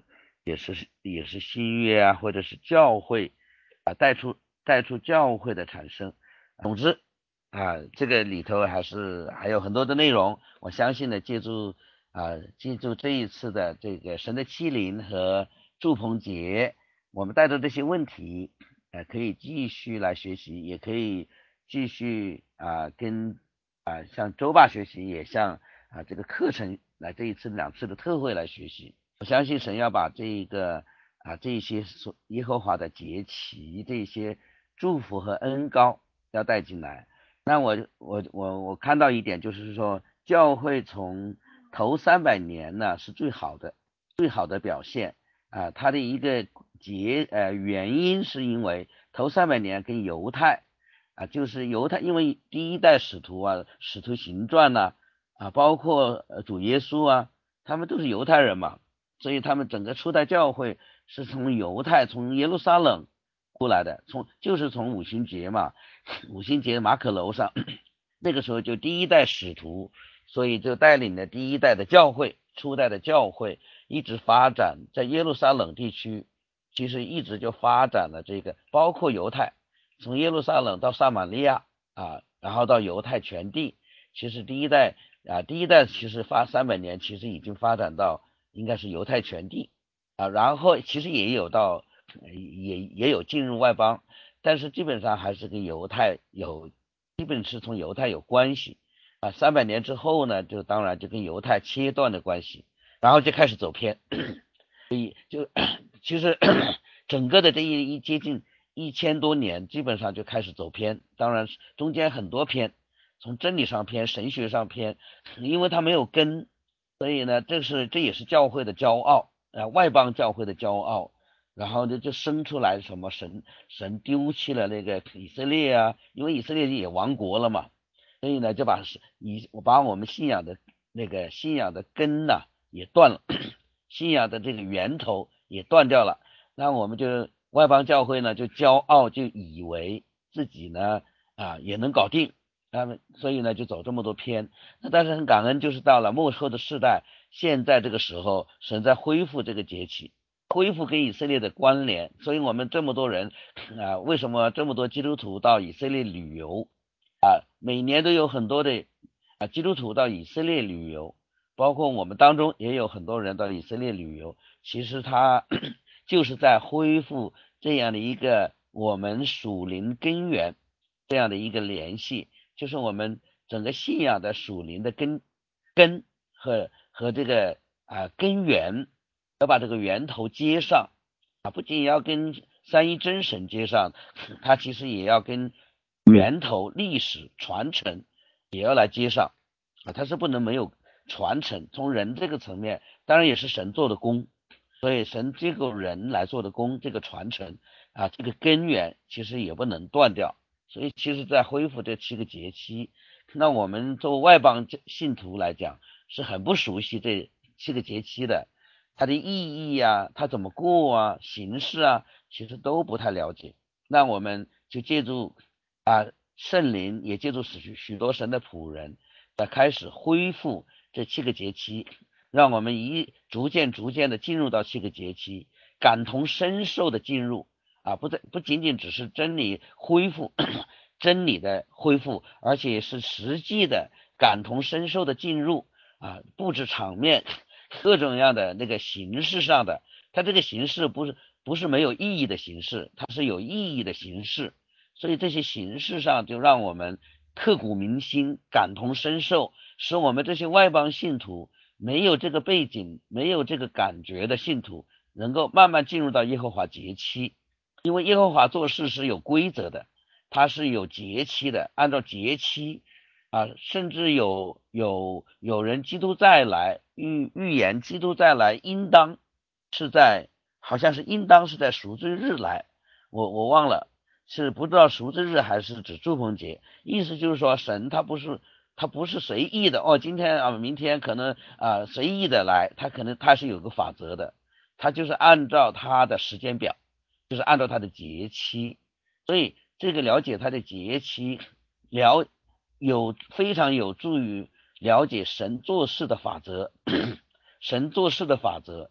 也是也是新约啊，或者是教会啊，带出带出教会的产生。总之啊，这个里头还是还有很多的内容。我相信呢，借助啊借助这一次的这个神的欺凌和祝棚节，我们带着这些问题，呃，可以继续来学习，也可以继续啊跟啊向周爸学习，也向啊这个课程来这一次两次的特会来学习。我相信神要把这一个啊这些所耶和华的节期，这些祝福和恩膏要带进来。那我我我我看到一点就是说，教会从头三百年呢是最好的最好的表现啊，它的一个结呃原因是因为头三百年跟犹太啊，就是犹太，因为第一代使徒啊，使徒行传呐 啊, 啊，包括呃主耶稣啊，他们都是犹太人嘛，所以他们整个初代教会是从犹太从耶路撒冷过来的，从就是从五旬节嘛，五旬节马可楼上那个时候就第一代使徒，所以就带领了第一代的教会，初代的教会一直发展在耶路撒冷地区，其实一直就发展了这个，包括犹太，从耶路撒冷到撒玛利亚啊，然后到犹太全地，其实第一代啊，第一代其实发三百年，其实已经发展到应该是犹太全地啊，然后其实也有到也也有进入外邦，但是基本上还是跟犹太有，基本是从犹太有关系啊。三百年之后呢，就当然就跟犹太切断的关系，然后就开始走偏，所以就其实整个的这一一接近一千多年，基本上就开始走偏，当然中间很多偏，从真理上偏，神学上偏，因为它没有根，所以呢，这是这也是教会的骄傲啊，外邦教会的骄傲。然后就就生出来什么神神丢弃了那个以色列啊，因为以色列也亡国了嘛，所以呢就把以我把我们信仰的那个信仰的根呐、啊、也断了，信仰的这个源头也断掉了。那我们就外邦教会呢就骄傲，就以为自己呢啊也能搞定，他们所以呢就走这么多偏。那但是很感恩，就是到了末后的世代，现在这个时候神在恢复这个节期，恢复跟以色列的关联，所以我们这么多人啊，为什么这么多基督徒到以色列旅游啊？每年都有很多的啊基督徒到以色列旅游，包括我们当中也有很多人到以色列旅游。其实他就是在恢复这样的一个我们属灵根源这样的一个联系，就是我们整个信仰的属灵的根根和和这个啊根源。要把这个源头接上啊，不仅要跟三一真神接上，它其实也要跟源头历史传承也要来接上啊，它是不能没有传承。从人这个层面，当然也是神做的工，所以神这个人来做的工，这个传承啊，这个根源其实也不能断掉。所以其实在恢复这七个节期，那我们作为外邦信徒来讲是很不熟悉这七个节期的，它的意义啊，它怎么过啊，形式啊，其实都不太了解。那我们就借助啊圣灵，也借助许许多神的仆人，在开始恢复这七个节期，让我们一逐渐逐渐的进入到七个节期，感同身受的进入啊，不在不仅仅只是真理恢复真理的恢复，而且是实际的感同身受的进入啊，布置场面。各种各样的那个形式上的，它这个形式不是不是没有意义的形式，它是有意义的形式，所以这些形式上就让我们刻骨铭心，感同身受，使我们这些外邦信徒没有这个背景，没有这个感觉的信徒，能够慢慢进入到耶和华节期，因为耶和华做事是有规则的，它是有节期的，按照节期。啊，甚至有有有人基督再来预预言基督再来应当是在好像是应当是在赎罪日来，我我忘了是不知道赎罪日还是指祝棚节，意思就是说神他不是他不是随意的哦，今天啊明天可能啊随意的来，他可能他是有个法则的，他就是按照他的时间表，就是按照他的节期，所以这个了解他的节期了。有非常有助于了解神做事的法则，神做事的法则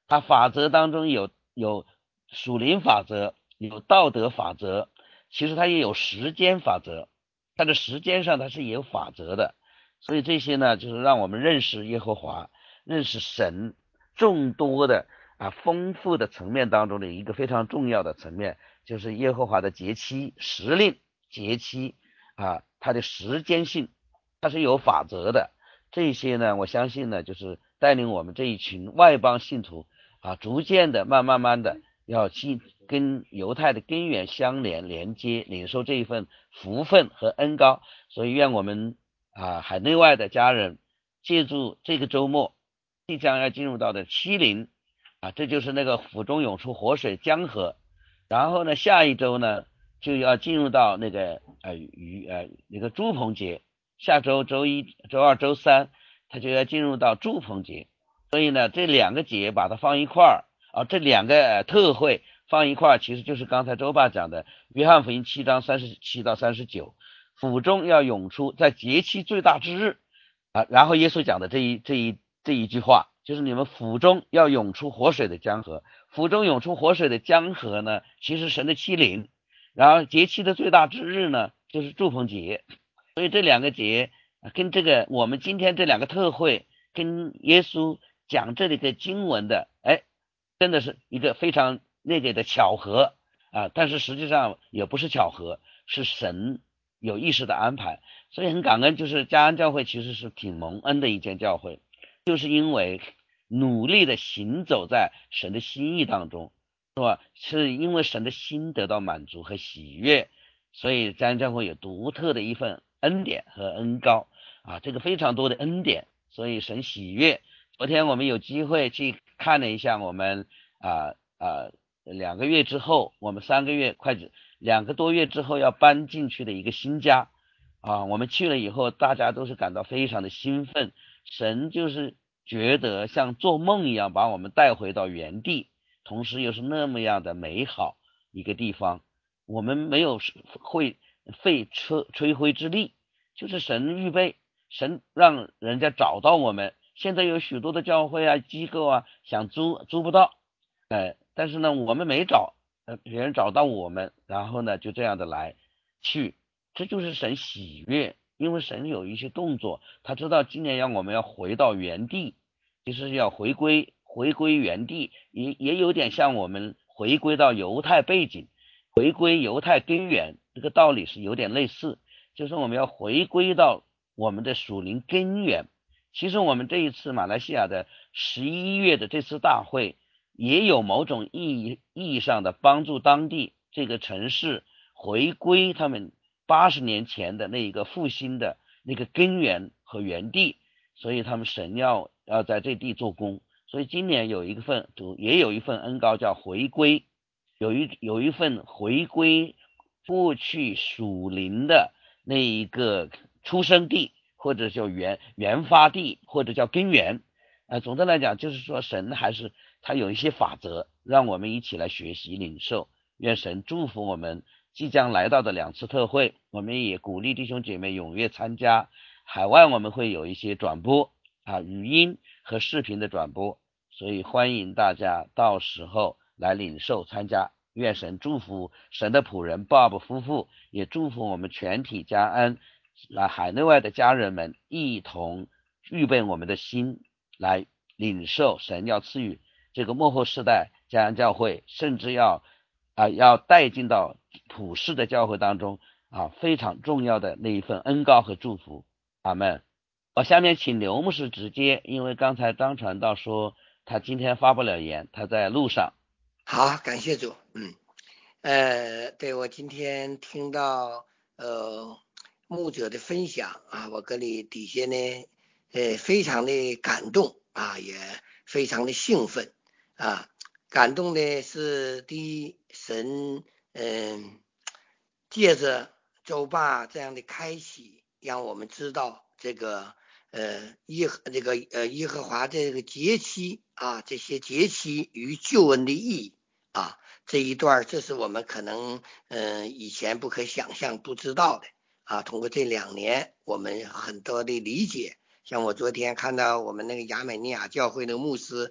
它法则当中有有属灵法则，有道德法则，其实它也有时间法则，它的时间上它是也有法则的。所以这些呢，就是让我们认识耶和华，认识神众多的啊丰富的层面当中的一个非常重要的层面，就是耶和华的节期、时令、节期啊，它的时间性，它是有法则的。这些呢，我相信呢，就是带领我们这一群外邦信徒啊，逐渐的、慢慢慢的要去跟犹太的根源相连、连接，领受这一份福分和恩膏。所以，愿我们啊海内外的家人，借助这个周末即将要进入到的七零啊，这就是那个府中涌出活水江河。然后呢，下一周呢就要进入到那个呃鱼呃那个猪棚节。下周周一、周二、周三，它就要进入到祝棚节，所以呢，这两个节把它放一块儿啊，这两个、呃、特会放一块儿，其实就是刚才周爸讲的约翰福音七章三十七到三十九，府中要涌出在节期最大之日啊，然后耶稣讲的这一这一这一句话，就是你们府中要涌出活水的江河，府中涌出活水的江河呢，其实神的欺凌，然后节期的最大之日呢，就是祝棚节。所以这两个节跟这个我们今天这两个特会跟耶稣讲这里的经文的，哎，真的是一个非常那个的巧合啊！但是实际上也不是巧合，是神有意识的安排。所以很感恩，就是嘉安教会其实是挺蒙恩的一间教会，就是因为努力的行走在神的心意当中，是吧？是因为神的心得到满足和喜悦，所以嘉安教会有独特的一份恩典和恩膏啊，这个非常多的恩典，所以神喜悦。昨天我们有机会去看了一下我们啊啊两个月之后，我们三个月快两个多月之后要搬进去的一个新家啊，我们去了以后，大家都是感到非常的兴奋，神就是觉得像做梦一样把我们带回到原地，同时又是那么样的美好一个地方，我们没有会费吹吹灰之力，就是神预备，神让人家找到我们。现在有许多的教会啊、机构啊，想租租不到，哎，但是呢，我们没找，呃，别人找到我们，然后呢，就这样的来去，这就是神喜悦，因为神有一些动作，他知道今年让我们要回到原地，就是要回归回归原地，也也有点像我们回归到犹太背景。回归犹太根源，这个道理是有点类似，就是我们要回归到我们的属灵根源。其实我们这一次马来西亚的十一月的这次大会，也有某种意义意义上的帮助当地这个城市回归他们八十年前的那一个复兴的那个根源和原地，所以他们神要要在这地做工，所以今年有一份也有一份恩膏叫回归。有一有一份回归过去属灵的那一个出生地，或者叫原原发地，或者叫根源。呃，总的来讲，就是说神还是他有一些法则，让我们一起来学习领受。愿神祝福我们即将来到的两次特会，我们也鼓励弟兄姐妹踊跃参加。海外我们会有一些转播啊，语音和视频的转播，所以欢迎大家到时候来领受参加。愿神祝福神的仆人 Bob 夫妇，也祝福我们全体家安来海内外的家人们一同预备我们的心来领受神要赐予这个末后世代家安教会，甚至要啊要带进到普世的教会当中啊非常重要的那一份恩膏和祝福。阿们。我下面请刘牧师直接，因为刚才张传道说他今天发不了言，他在路上。 好，感谢主。嗯，呃，对，我今天听到呃牧者的分享啊，我跟你底下呢，呃，非常的感动啊，也非常的兴奋啊。感动的是第一，神嗯、呃，借着周爸这样的开启，让我们知道这个呃耶这个呃耶和华这个节期啊，这些节期与救恩的意义。啊，这一段这是我们可能嗯、呃、以前不可想象不知道的啊。通过这两年我们很多的理解，像我昨天看到我们那个亚美尼亚教会的牧师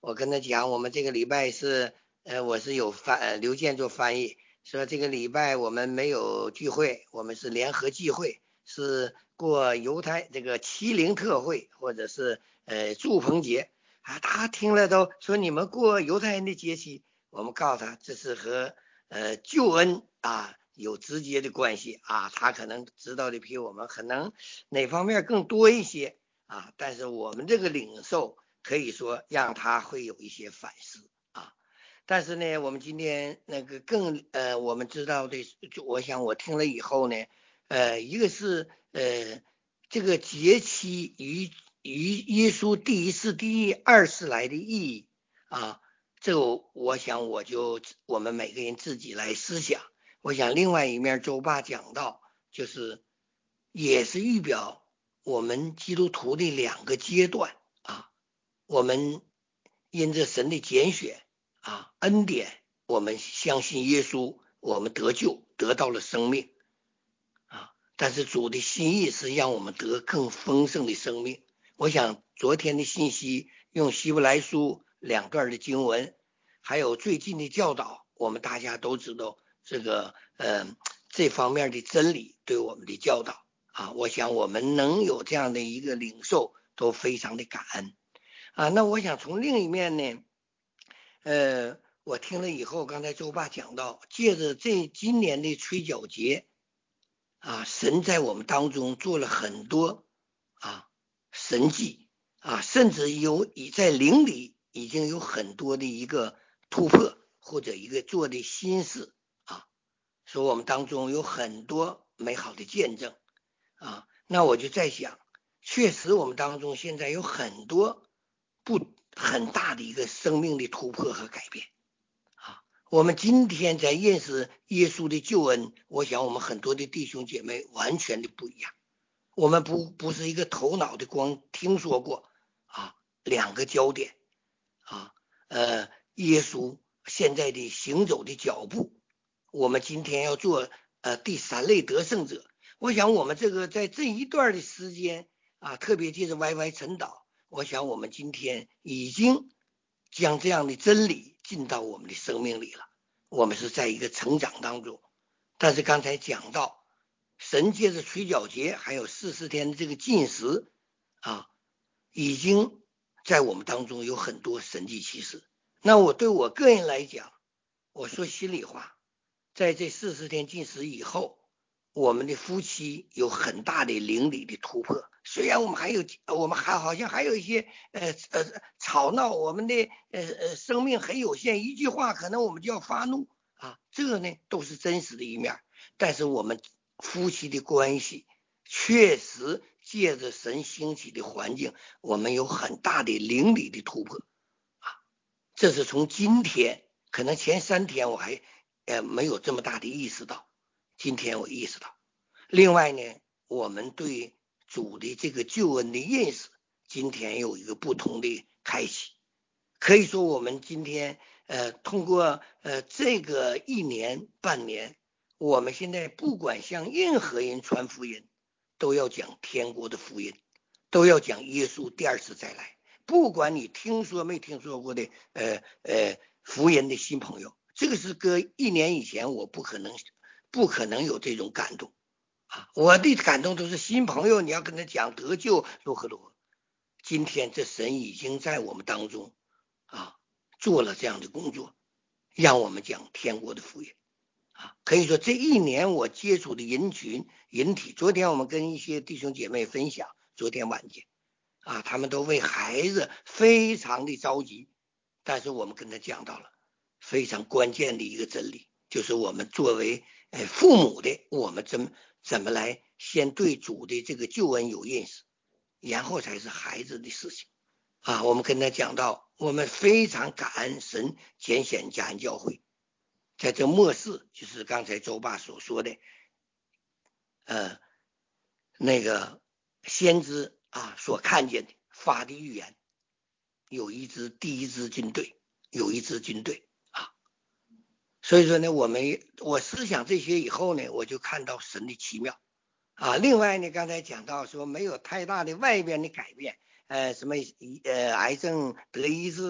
我跟他讲，我们这个礼拜是呃我是有翻呃刘健做翻译，说这个礼拜我们没有聚会，我们是联合聚会，是过犹太这个欺凌特会或者是呃祝棚节啊。他听了都说你们过犹太人的节期，我们告诉他这是和呃救恩啊有直接的关系啊，他可能知道的比我们可能哪方面更多一些啊，但是我们这个领受可以说让他会有一些反思啊。但是呢，我们今天那个更呃，我们知道的，就我想我听了以后呢，呃，一个是呃这个节期与与耶稣第一次、第二次来的意义啊，这个我想我就我们每个人自己来思想。我想另外一面周爸讲到，就是也是预表我们基督徒的两个阶段啊，我们因着神的拣选啊恩典，我们相信耶稣，我们得救，得到了生命啊。但是主的心意是让我们得更丰盛的生命。我想昨天的信息用希伯来书两段的经文，还有最近的教导，我们大家都知道这个呃这方面的真理对我们的教导啊。我想我们能有这样的一个领受，都非常的感恩啊。那我想从另一面呢，呃，我听了以后，刚才周爸讲到，借着这今年的吹角节啊，神在我们当中做了很多啊神迹啊，甚至有已在灵里已经有很多的一个突破，或者一个做的心事啊，说我们当中有很多美好的见证啊。那我就在想，确实我们当中现在有很多不很大的一个生命的突破和改变啊。我们今天在认识耶稣的救恩，我想我们很多的弟兄姐妹完全的不一样。我们不不是一个头脑的光听说过啊，两个焦点啊，呃，耶稣现在的行走的脚步，我们今天要做呃第三类得胜者。我想我们这个在这一段的时间啊，特别借着 Y Y 晨祷，我想我们今天已经将这样的真理进到我们的生命里了。我们是在一个成长当中，但是刚才讲到神借着吹角节还有四十天的这个禁食啊，已经在我们当中有很多神迹奇事。那我对我个人来讲，我说心里话，在这四十天禁食以后，我们的夫妻有很大的灵里的突破。虽然我们还有我们还好像还有一些呃呃吵闹，我们的呃呃生命很有限，一句话可能我们就要发怒啊，这个呢都是真实的一面。但是我们夫妻的关系确实借着神兴起的环境，我们有很大的灵里的突破啊。这是从今天，可能前三天我还呃没有这么大的意识到，今天我意识到。另外呢，我们对主的这个救恩的认识，今天有一个不同的开启。可以说我们今天呃通过呃这个一年半年，我们现在不管向任何人传福音，都要讲天国的福音，都要讲耶稣第二次再来。不管你听说没听说过的呃呃福音的新朋友，这个是搁一年以前我不可能不可能有这种感动啊！我的感动都是新朋友，你要跟他讲得救如何如何。今天这神已经在我们当中啊做了这样的工作，让我们讲天国的福音啊。可以说这一年我接触的人群人体，昨天我们跟一些弟兄姐妹分享，昨天晚间啊，他们都为孩子非常的着急，但是我们跟他讲到了非常关键的一个真理，就是我们作为呃父母的，我们怎么怎么来先对主的这个救恩有认识，然后才是孩子的事情啊。我们跟他讲到，我们非常感恩神拣选家人教会，在这末世，就是刚才周爸所说的呃那个先知啊所看见的发的预言，有一支第一支军队，有一支军队啊。所以说呢，我们我思想这些以后呢，我就看到神的奇妙啊。另外呢，刚才讲到说没有太大的外边的改变，呃，什么呃癌症得医治啊，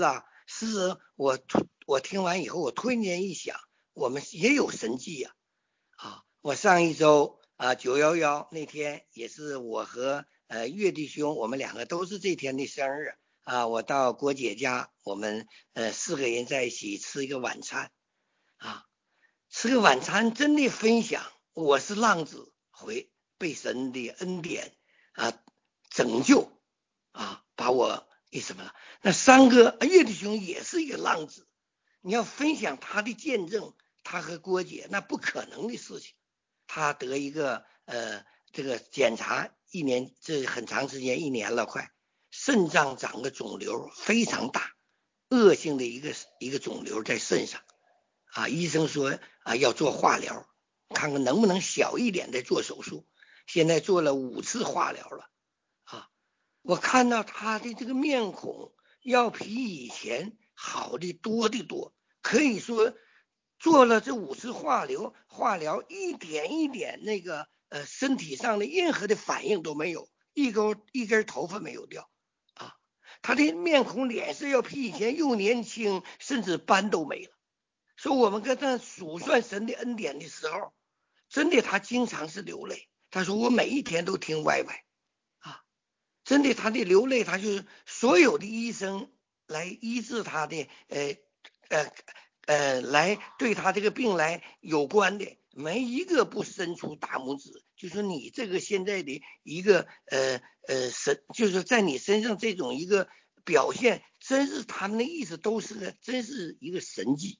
是我我听完以后，我突然间一想，我们也有神迹呀、啊！啊，我上一周啊九一一那天也是我和呃岳弟兄，我们两个都是这天的生日啊。我到郭姐家，我们呃四个人在一起吃一个晚餐啊，吃个晚餐真的分享。我是浪子回，被神的恩典啊拯救啊，把我一什么了？那三哥岳弟兄也是一个浪子，你要分享他的见证，他和郭姐那不可能的事情。他得一个呃这个检查一年，这很长时间一年了快，肾脏长个肿瘤非常大，恶性的一个一个肿瘤在肾上啊，医生说啊要做化疗，看看能不能小一点再做手术。现在做了五次化疗了啊，我看到他的这个面孔要比以前好的多得多，可以说做了这五次化疗，化疗一点一点那个呃身体上的任何的反应都没有，一根一根头发没有掉啊，他的面孔脸色要比以前又年轻，甚至斑都没了。说我们跟他数算神的恩典的时候，真的他经常是流泪。他说我每一天都听歪歪啊，真的他的流泪，他就是所有的医生来医治他的呃呃呃来对他这个病来有关的，没一个不伸出大拇指，就说你这个现在的一个呃呃神，就是在你身上这种一个表现，真是他们的意思都是个真是一个神迹。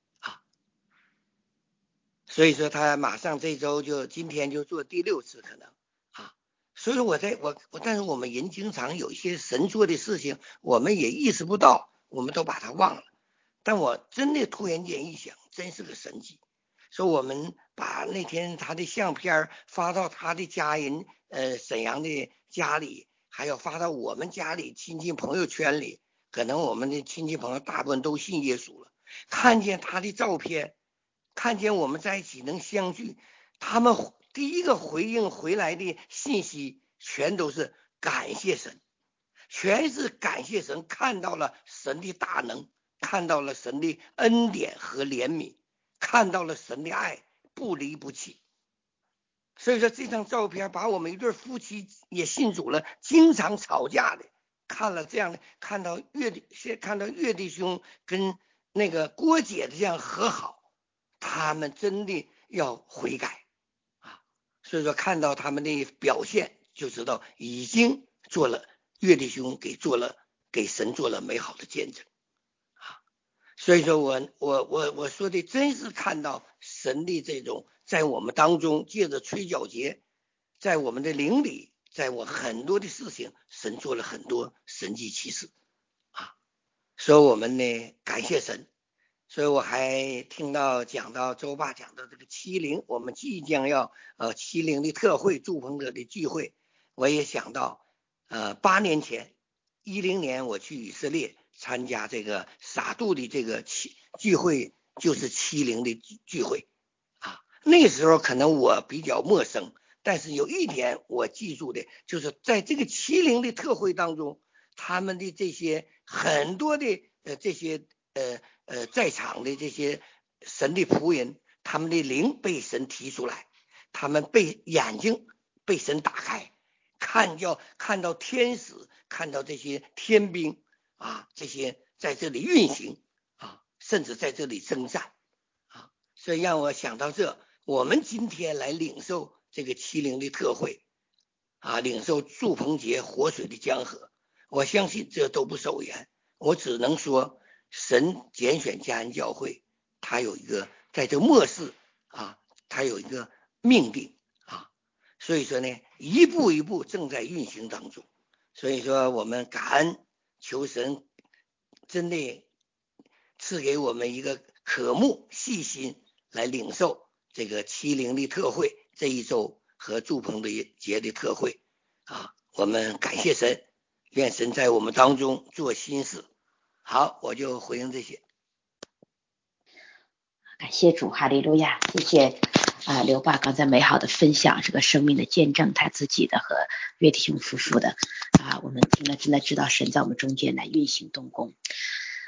所以说他马上这周就今天就做第六次可能啊，所以说我在我我但是我们人经常有一些神做的事情，我们也意识不到，我们都把它忘了。但我真的突然间一想，真是个神迹。说我们把那天他的相片发到他的家人呃沈阳的家里，还有发到我们家里亲戚朋友圈里，可能我们的亲戚朋友大部分都信耶稣了，看见他的照片。看见我们在一起能相聚，他们第一个回应回来的信息全都是感谢神，全是感谢神，看到了神的大能，看到了神的恩典和怜悯，看到了神的爱，不离不弃。所以说这张照片把我们一对夫妻也信主了，经常吵架的，看了这样的，看到岳弟看到岳弟兄跟那个郭姐的这样和好，他们真的要悔改啊！所以说看到他们的表现，就知道已经做了岳弟兄给做了给神做了美好的见证啊！所以说我我我我说的真是看到神的这种在我们当中，借着吹角节，在我们的灵里，在我很多的事情，神做了很多神迹奇事啊！所以我们呢感谢神。所以我还听到讲到周爸讲到这个七零，我们即将要呃七零的特会祝棚者的聚会，我也想到呃八年前一零年我去以色列参加这个撒杜的这个七聚会，就是七零的聚会啊。那个时候可能我比较陌生，但是有一点我记住的就是在这个七零的特会当中，他们的这些很多的呃这些呃呃在场的这些神的仆人，他们的灵被神提出来，他们被眼睛被神打开，看叫看到天使，看到这些天兵啊，这些在这里运行啊，甚至在这里征战啊，所以让我想到这，我们今天来领受这个七零的特会啊，领受祝棚节活水的江河，我相信这都不是偶然，我只能说神拣选嘉恩教会，他有一个在这末世啊，他有一个命定啊，所以说呢，一步一步正在运行当中。所以说我们感恩，求神真的赐给我们一个渴慕细心来领受这个七零的特会这一周和祝棚的节的特会啊，我们感谢神，愿神在我们当中做新事。好，我就回应这些。 感谢主，哈利路亚！谢谢啊、呃，刘爸刚才美好的分享，这个生命的见证，他自己的和岳弟兄夫妇的啊，我们听了真的知道神在我们中间来运行动工啊，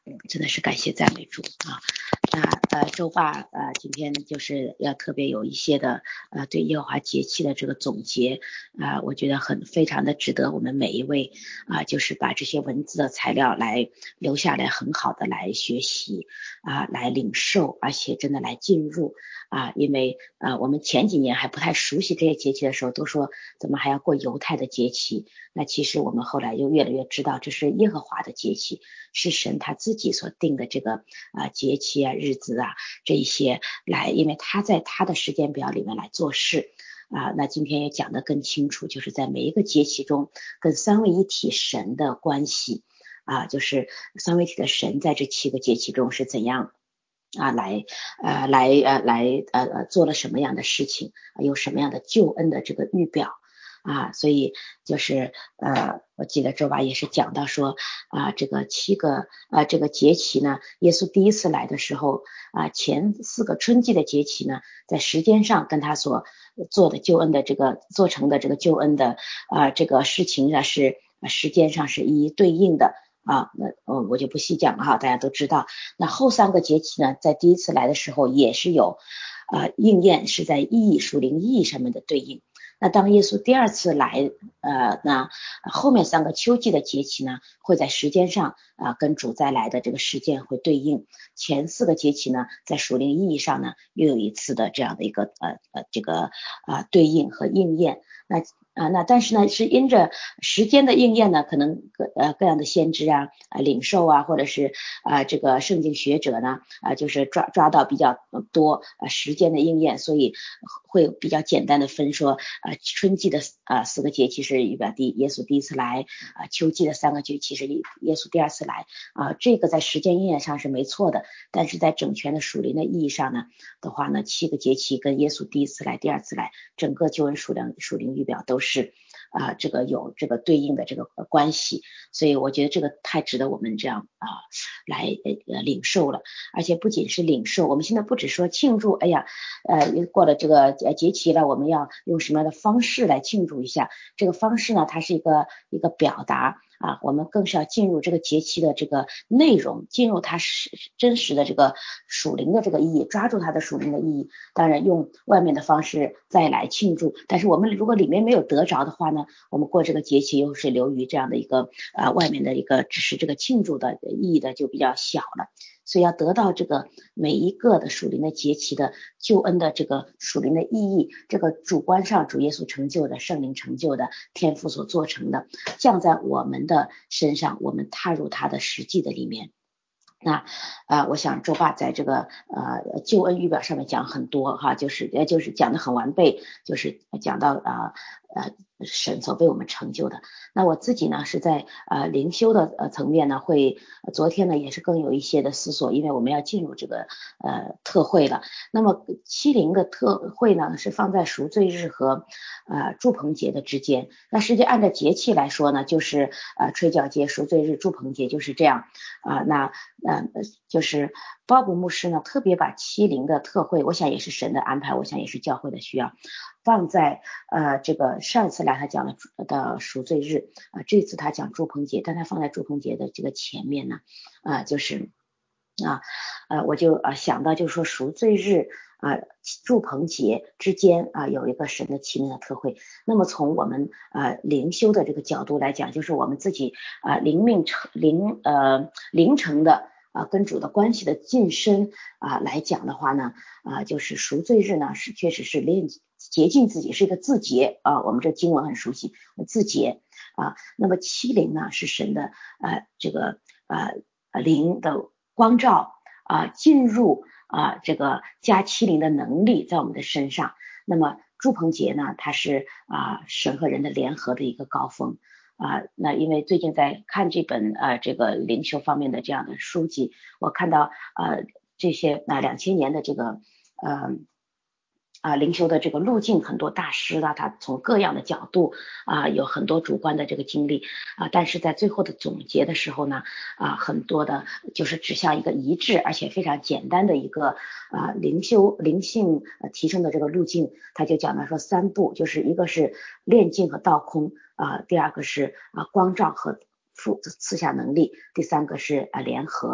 真的是感谢赞美主啊。那呃周爸呃今天就是要特别有一些的呃对耶和华节气的这个总结啊、呃，我觉得很非常的值得我们每一位啊、呃，就是把这些文字的材料来留下来，很好的来学习啊、呃，来领受，而且真的来进入啊、呃，因为啊、呃、我们前几年还不太熟悉这些节气的时候，都说怎么还要过犹太的节气，那其实我们后来就越来越知道这是耶和华的节气，是神他自己所定的这个啊、呃、节气啊日子啊这一些来，因为他在他的时间表里面来做事啊。那今天也讲得更清楚，就是在每一个节气中跟三位一体神的关系啊，就是三位一体的神在这七个节气中是怎样啊，来呃来呃来呃呃做了什么样的事情，有什么样的救恩的这个预表啊，所以就是呃，我记得周爸也是讲到说啊，这个七个啊这个节气呢，耶稣第一次来的时候啊，前四个春季的节气呢，在时间上跟他所做的救恩的这个做成的这个救恩的啊这个事情呢，是时间上是一一对应的。啊，那呃我就不细讲了哈，大家都知道。那后三个节气呢，在第一次来的时候也是有呃应验，是在意义属灵意义上面的对应。那当耶稣第二次来，呃，那后面三个秋季的节气呢，会在时间上啊、呃、跟主再来的这个时间会对应。前四个节气呢，在属灵意义上呢，又有一次的这样的一个呃呃这个啊、呃、对应和应验。那啊，那但是呢，是因着时间的应验呢，可能各呃各样的先知啊、啊领受啊，或者是啊这个圣经学者呢，啊就是抓抓到比较多啊时间的应验，所以会比较简单的分说，啊春季的啊四个节气是预表第耶稣第一次来，啊秋季的三个节气是耶稣第二次来，啊这个在时间应验上是没错的，但是在整全的属灵的意义上呢的话呢，七个节气跟耶稣第一次来、第二次来，整个救恩属灵属灵预表都是。是啊、呃，这个有这个对应的这个关系，所以我觉得这个太值得我们这样啊、呃、来呃领受了，而且不仅是领受，我们现在不只说庆祝，哎呀，呃过了这个节气了，我们要用什么样的方式来庆祝一下？这个方式呢，它是一个一个表达。啊，我们更是要进入这个节气的这个内容，进入它是真实的这个属灵的这个意义，抓住它的属灵的意义。当然用外面的方式再来庆祝，但是我们如果里面没有得着的话呢，我们过这个节气又是流于这样的一个啊、呃、外面的一个只是这个庆祝的意义的就比较小了。所以要得到这个每一个的属灵的节气的救恩的这个属灵的意义，这个主观上主耶稣成就的、圣灵成就的、天父所做成的，降在我们的身上，我们踏入他的实际的里面。那呃，我想周爸在这个呃救恩预表上面讲很多哈，就是呃就是讲的很完备，就是讲到啊 呃, 呃神所为我们成就的。那我自己呢是在呃灵修的呃层面呢，会昨天呢也是更有一些的思索，因为我们要进入这个呃特会了。那么七灵的特会呢是放在赎罪日和呃住棚节的之间。那实际按照节气来说呢，就是呃吹角节、赎罪日、住棚节就是这样啊、呃。那呃就是鲍勃牧师呢特别把七灵的特会，我想也是神的安排，我想也是教会的需要，放在呃这个上一次来他讲了的赎罪日啊、呃，这次他讲住棚节，但他放在住棚节的这个前面呢啊、呃、就是啊呃我就啊、呃、想到就是说赎罪日啊、呃、住棚节之间啊、呃、有一个神的奇妙的特会。那么从我们呃灵修的这个角度来讲，就是我们自己啊、呃、灵命成灵呃灵程的啊、呃、跟主的关系的晋升啊、呃、来讲的话呢啊、呃、就是赎罪日呢是确实是练洁净自己，是一个自洁啊、呃、我们这经文很熟悉，自洁啊。那么七灵呢是神的呃这个呃灵的光照啊、呃、进入啊、呃、这个加七灵的能力在我们的身上。那么住棚节呢，它是啊、呃、神和人的联合的一个高峰啊、呃。那因为最近在看这本呃这个灵修方面的这样的书籍，我看到呃这些那两千年的这个呃啊，灵修的这个路径，很多大师呢，他从各样的角度啊，有很多主观的这个经历啊，但是在最后的总结的时候呢，啊，很多的就是指向一个一致而且非常简单的一个啊灵修灵性提升的这个路径。他就讲了说三步，就是一个是炼净和倒空啊，第二个是啊光照和赐下能力，第三个是啊联合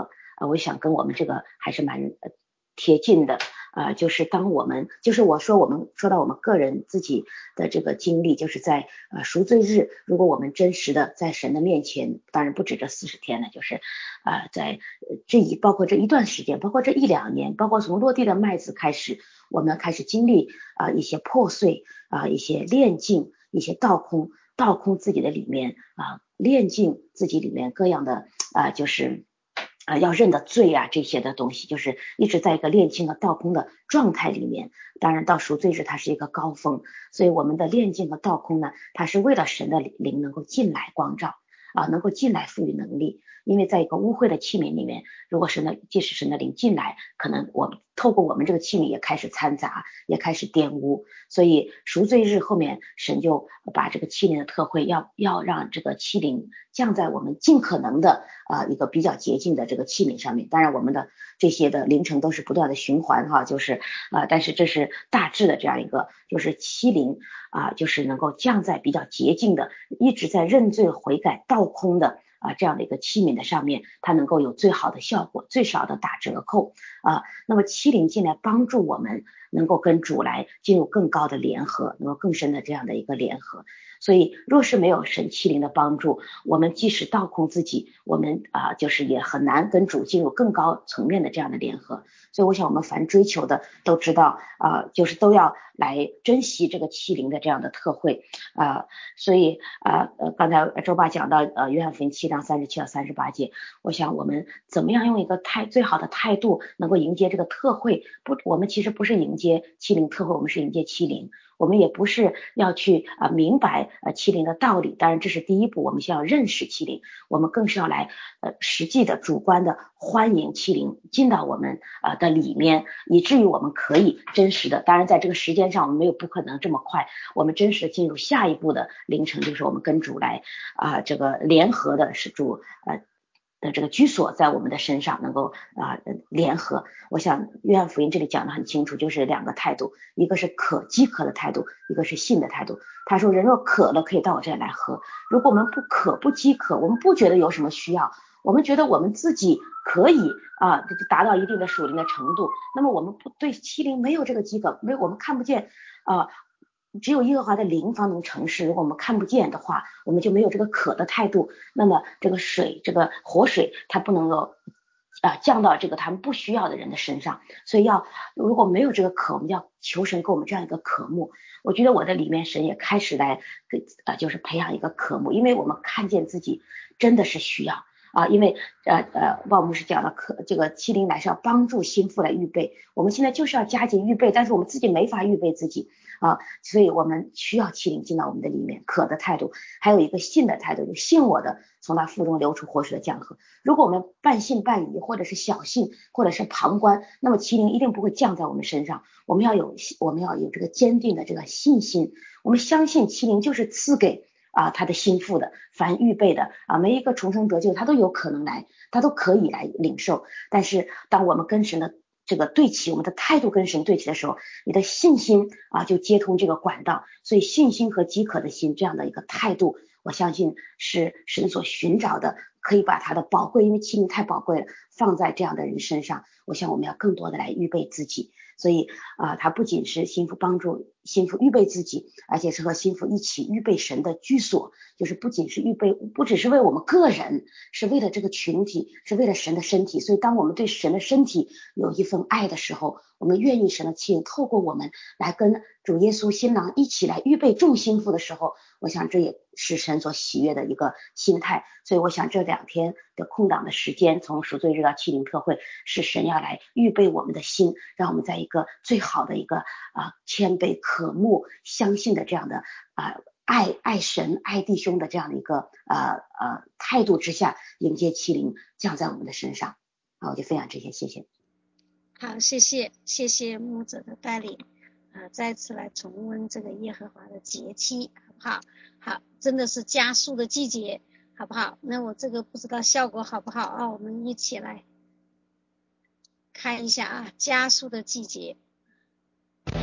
啊，我想跟我们这个还是蛮贴近的。呃，就是当我们，就是我说我们说到我们个人自己的这个经历，就是在呃赎罪日，如果我们真实的在神的面前，当然不止这四十天了，就是啊、呃、在这一包括这一段时间，包括这一两年，包括从落地的麦子开始，我们开始经历啊、呃、一些破碎啊、呃、一些炼净，一些倒空，倒空自己的里面啊、呃、炼净自己里面各样的啊、呃、就是。啊、呃，要认的罪啊，这些的东西，就是一直在一个炼净和倒空的状态里面。当然，到赎罪日它是一个高峰，所以我们的炼净和倒空呢，它是为了神的灵能够进来光照啊，能够进来赋予能力。因为在一个污秽的器皿里面，如果神的即使神的灵进来，可能我们透过我们这个器皿也开始掺杂，也开始玷污。所以赎罪日后面，神就把这个欺凌的特会要要让这个欺凌降在我们尽可能的呃一个比较洁净的这个器皿上面。当然我们的这些的凌晨都是不断的循环哈，就是呃但是这是大致的这样一个，就是欺凌啊、呃、就是能够降在比较洁净的，一直在认罪悔改倒空的啊，这样的一个器皿的上面，它能够有最好的效果，最少的打折扣啊。那么欺凌进来帮助我们能够跟主来进入更高的联合，能够更深的这样的一个联合。所以若是没有神欺凌的帮助，我们即使倒空自己，我们啊就是也很难跟主进入更高层面的这样的联合。所以我想我们凡追求的都知道啊，就是都要来珍惜这个欺凌的这样的特会啊。所以啊呃刚才周爸讲到呃约翰福音七章三十七到三十八节，我想我们怎么样用一个态最好的态度能够迎接这个特会，不我们其实不是迎接欺凌特会，我们是迎接欺凌。我们也不是要去啊、呃、明白呃欺凌的道理，当然这是第一步，我们需要认识欺凌，我们更是要来呃实际的主观的欢迎欺凌进到我们啊、呃、的里面，以至于我们可以真实的，当然在这个时间上我们没有不可能这么快，我们真实的进入下一步的凌晨，就是我们跟主来啊、呃、这个联合的是主呃的这个居所在我们的身上能够啊、呃、联合。我想约翰福音这里讲得很清楚，就是两个态度，一个是渴饥渴的态度，一个是信的态度。他说人若渴了可以到我这里来喝，如果我们不渴不饥渴，我们不觉得有什么需要，我们觉得我们自己可以啊达到一定的属灵的程度，那么我们不对欺凌没有这个饥渴，没有我们看不见啊。只有耶和华的灵方能成事，如果我们看不见的话，我们就没有这个渴的态度，那么这个水这个活水它不能够啊降到这个他们不需要的人的身上，所以要如果没有这个渴，我们要求神给我们这样一个渴慕。我觉得我的里面神也开始来给呃就是培养一个渴慕，因为我们看见自己真的是需要啊，因为呃呃鲍牧师讲了，可这个欺凌来是要帮助心腹来预备，我们现在就是要加紧预备，但是我们自己没法预备自己啊，所以我们需要欺凌进到我们的里面，渴的态度，还有一个信的态度，就信我的从他腹中流出活水的江河。如果我们半信半疑，或者是小信，或者是旁观，那么欺凌一定不会降在我们身上。我们要有我们要有这个坚定的这个信心，我们相信欺凌就是赐给啊他的心腹的，凡预备的啊每一个重生得救他都有可能来，他都可以来领受。但是当我们跟神的这个对齐，我们的态度跟神对齐的时候，你的信心啊就接通这个管道。所以信心和饥渴的心这样的一个态度，我相信是神所寻找的，可以把他的宝贵，因为欺凌太宝贵了，放在这样的人身上。我想我们要更多的来预备自己，所以啊、呃，他不仅是心腹帮助心腹预备自己，而且是和心腹一起预备神的居所，就是不仅是预备，不只是为我们个人，是为了这个群体，是为了神的身体。所以当我们对神的身体有一份爱的时候，我们愿意神的气透过我们来跟主耶稣新郎一起来预备众心腹的时候，我想这也是神所喜悦的一个心态。所以我想这两天的空档的时间，从赎罪日到欺凌特会，是神要来预备我们的心，让我们在一个最好的一个啊谦卑渴慕相信的这样的啊爱爱神爱弟兄的这样的一个呃呃态度之下，迎接欺凌降在我们的身上。好，我就分享这些，谢谢。 好，谢谢谢谢牧者的带领啊、呃，再次来重温这个耶和华的节期，好不好？好，真的是加速的季节，好不好？那我这个不知道效果好不好啊？我们一起来看一下啊，加速的季节。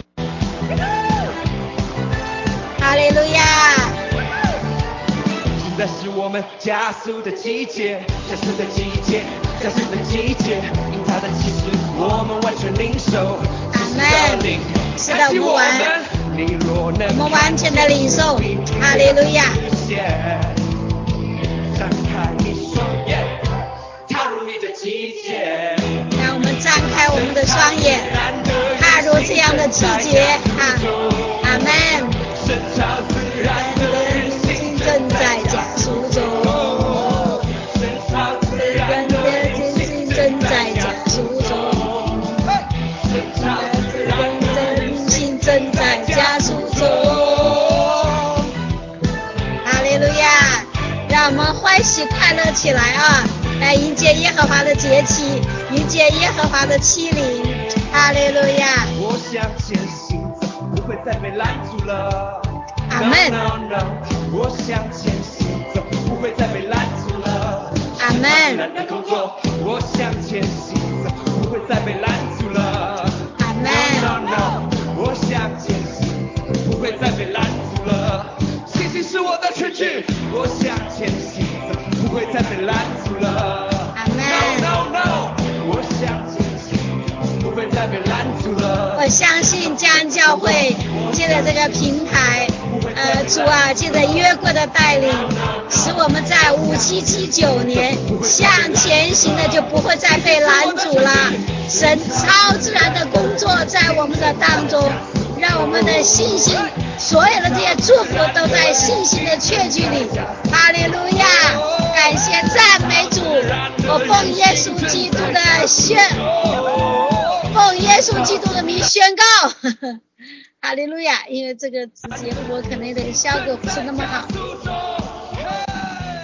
哈利路亚！ 那是我们加速的季节，加速的季节，加速的季节，因他的启示我们完全领受。 阿门。是的，我们完，我们完全的领受。哈利路亚。 张开你双眼，踏入你的季节。 让我们张开我们的双眼，踏入这样的季节啊！阿门。 神超自然的日性正在加速中， 神超自然的日性正在加速中， 神超自然的日性正在加速中。哈利路亚！让我们欢喜快乐起来啊！来迎接耶和华的节期，迎接耶和华的欺凌。哈利路亚！ 我向前行走，不会再被拦住了。 阿门。 No, no, no, 我向前行走，不会再被拦住了。 阿门。 的工作，我向前行走，不会再被拦住了。 阿门。 No, no, no, 我向前行走，不会再被拦住了。信心是我的权具，我向前行走，不会再被拦住了。 阿门。 No, no, no, 我向前行走，不会再被拦住了。 我相信家恩教会借着这个平台，呃，主啊，借着约柜的带领，使我们在五七七九年向前行的就不会再被拦阻了。神超自然的工作在我们的当中，让我们的信心，所有的这些祝福都在信心的确据里。哈利路亚！感谢赞美主，我奉耶稣基督的宣，奉耶稣基督的名宣告。哈利路亚！因为这个直接我可能的效果不是那么好。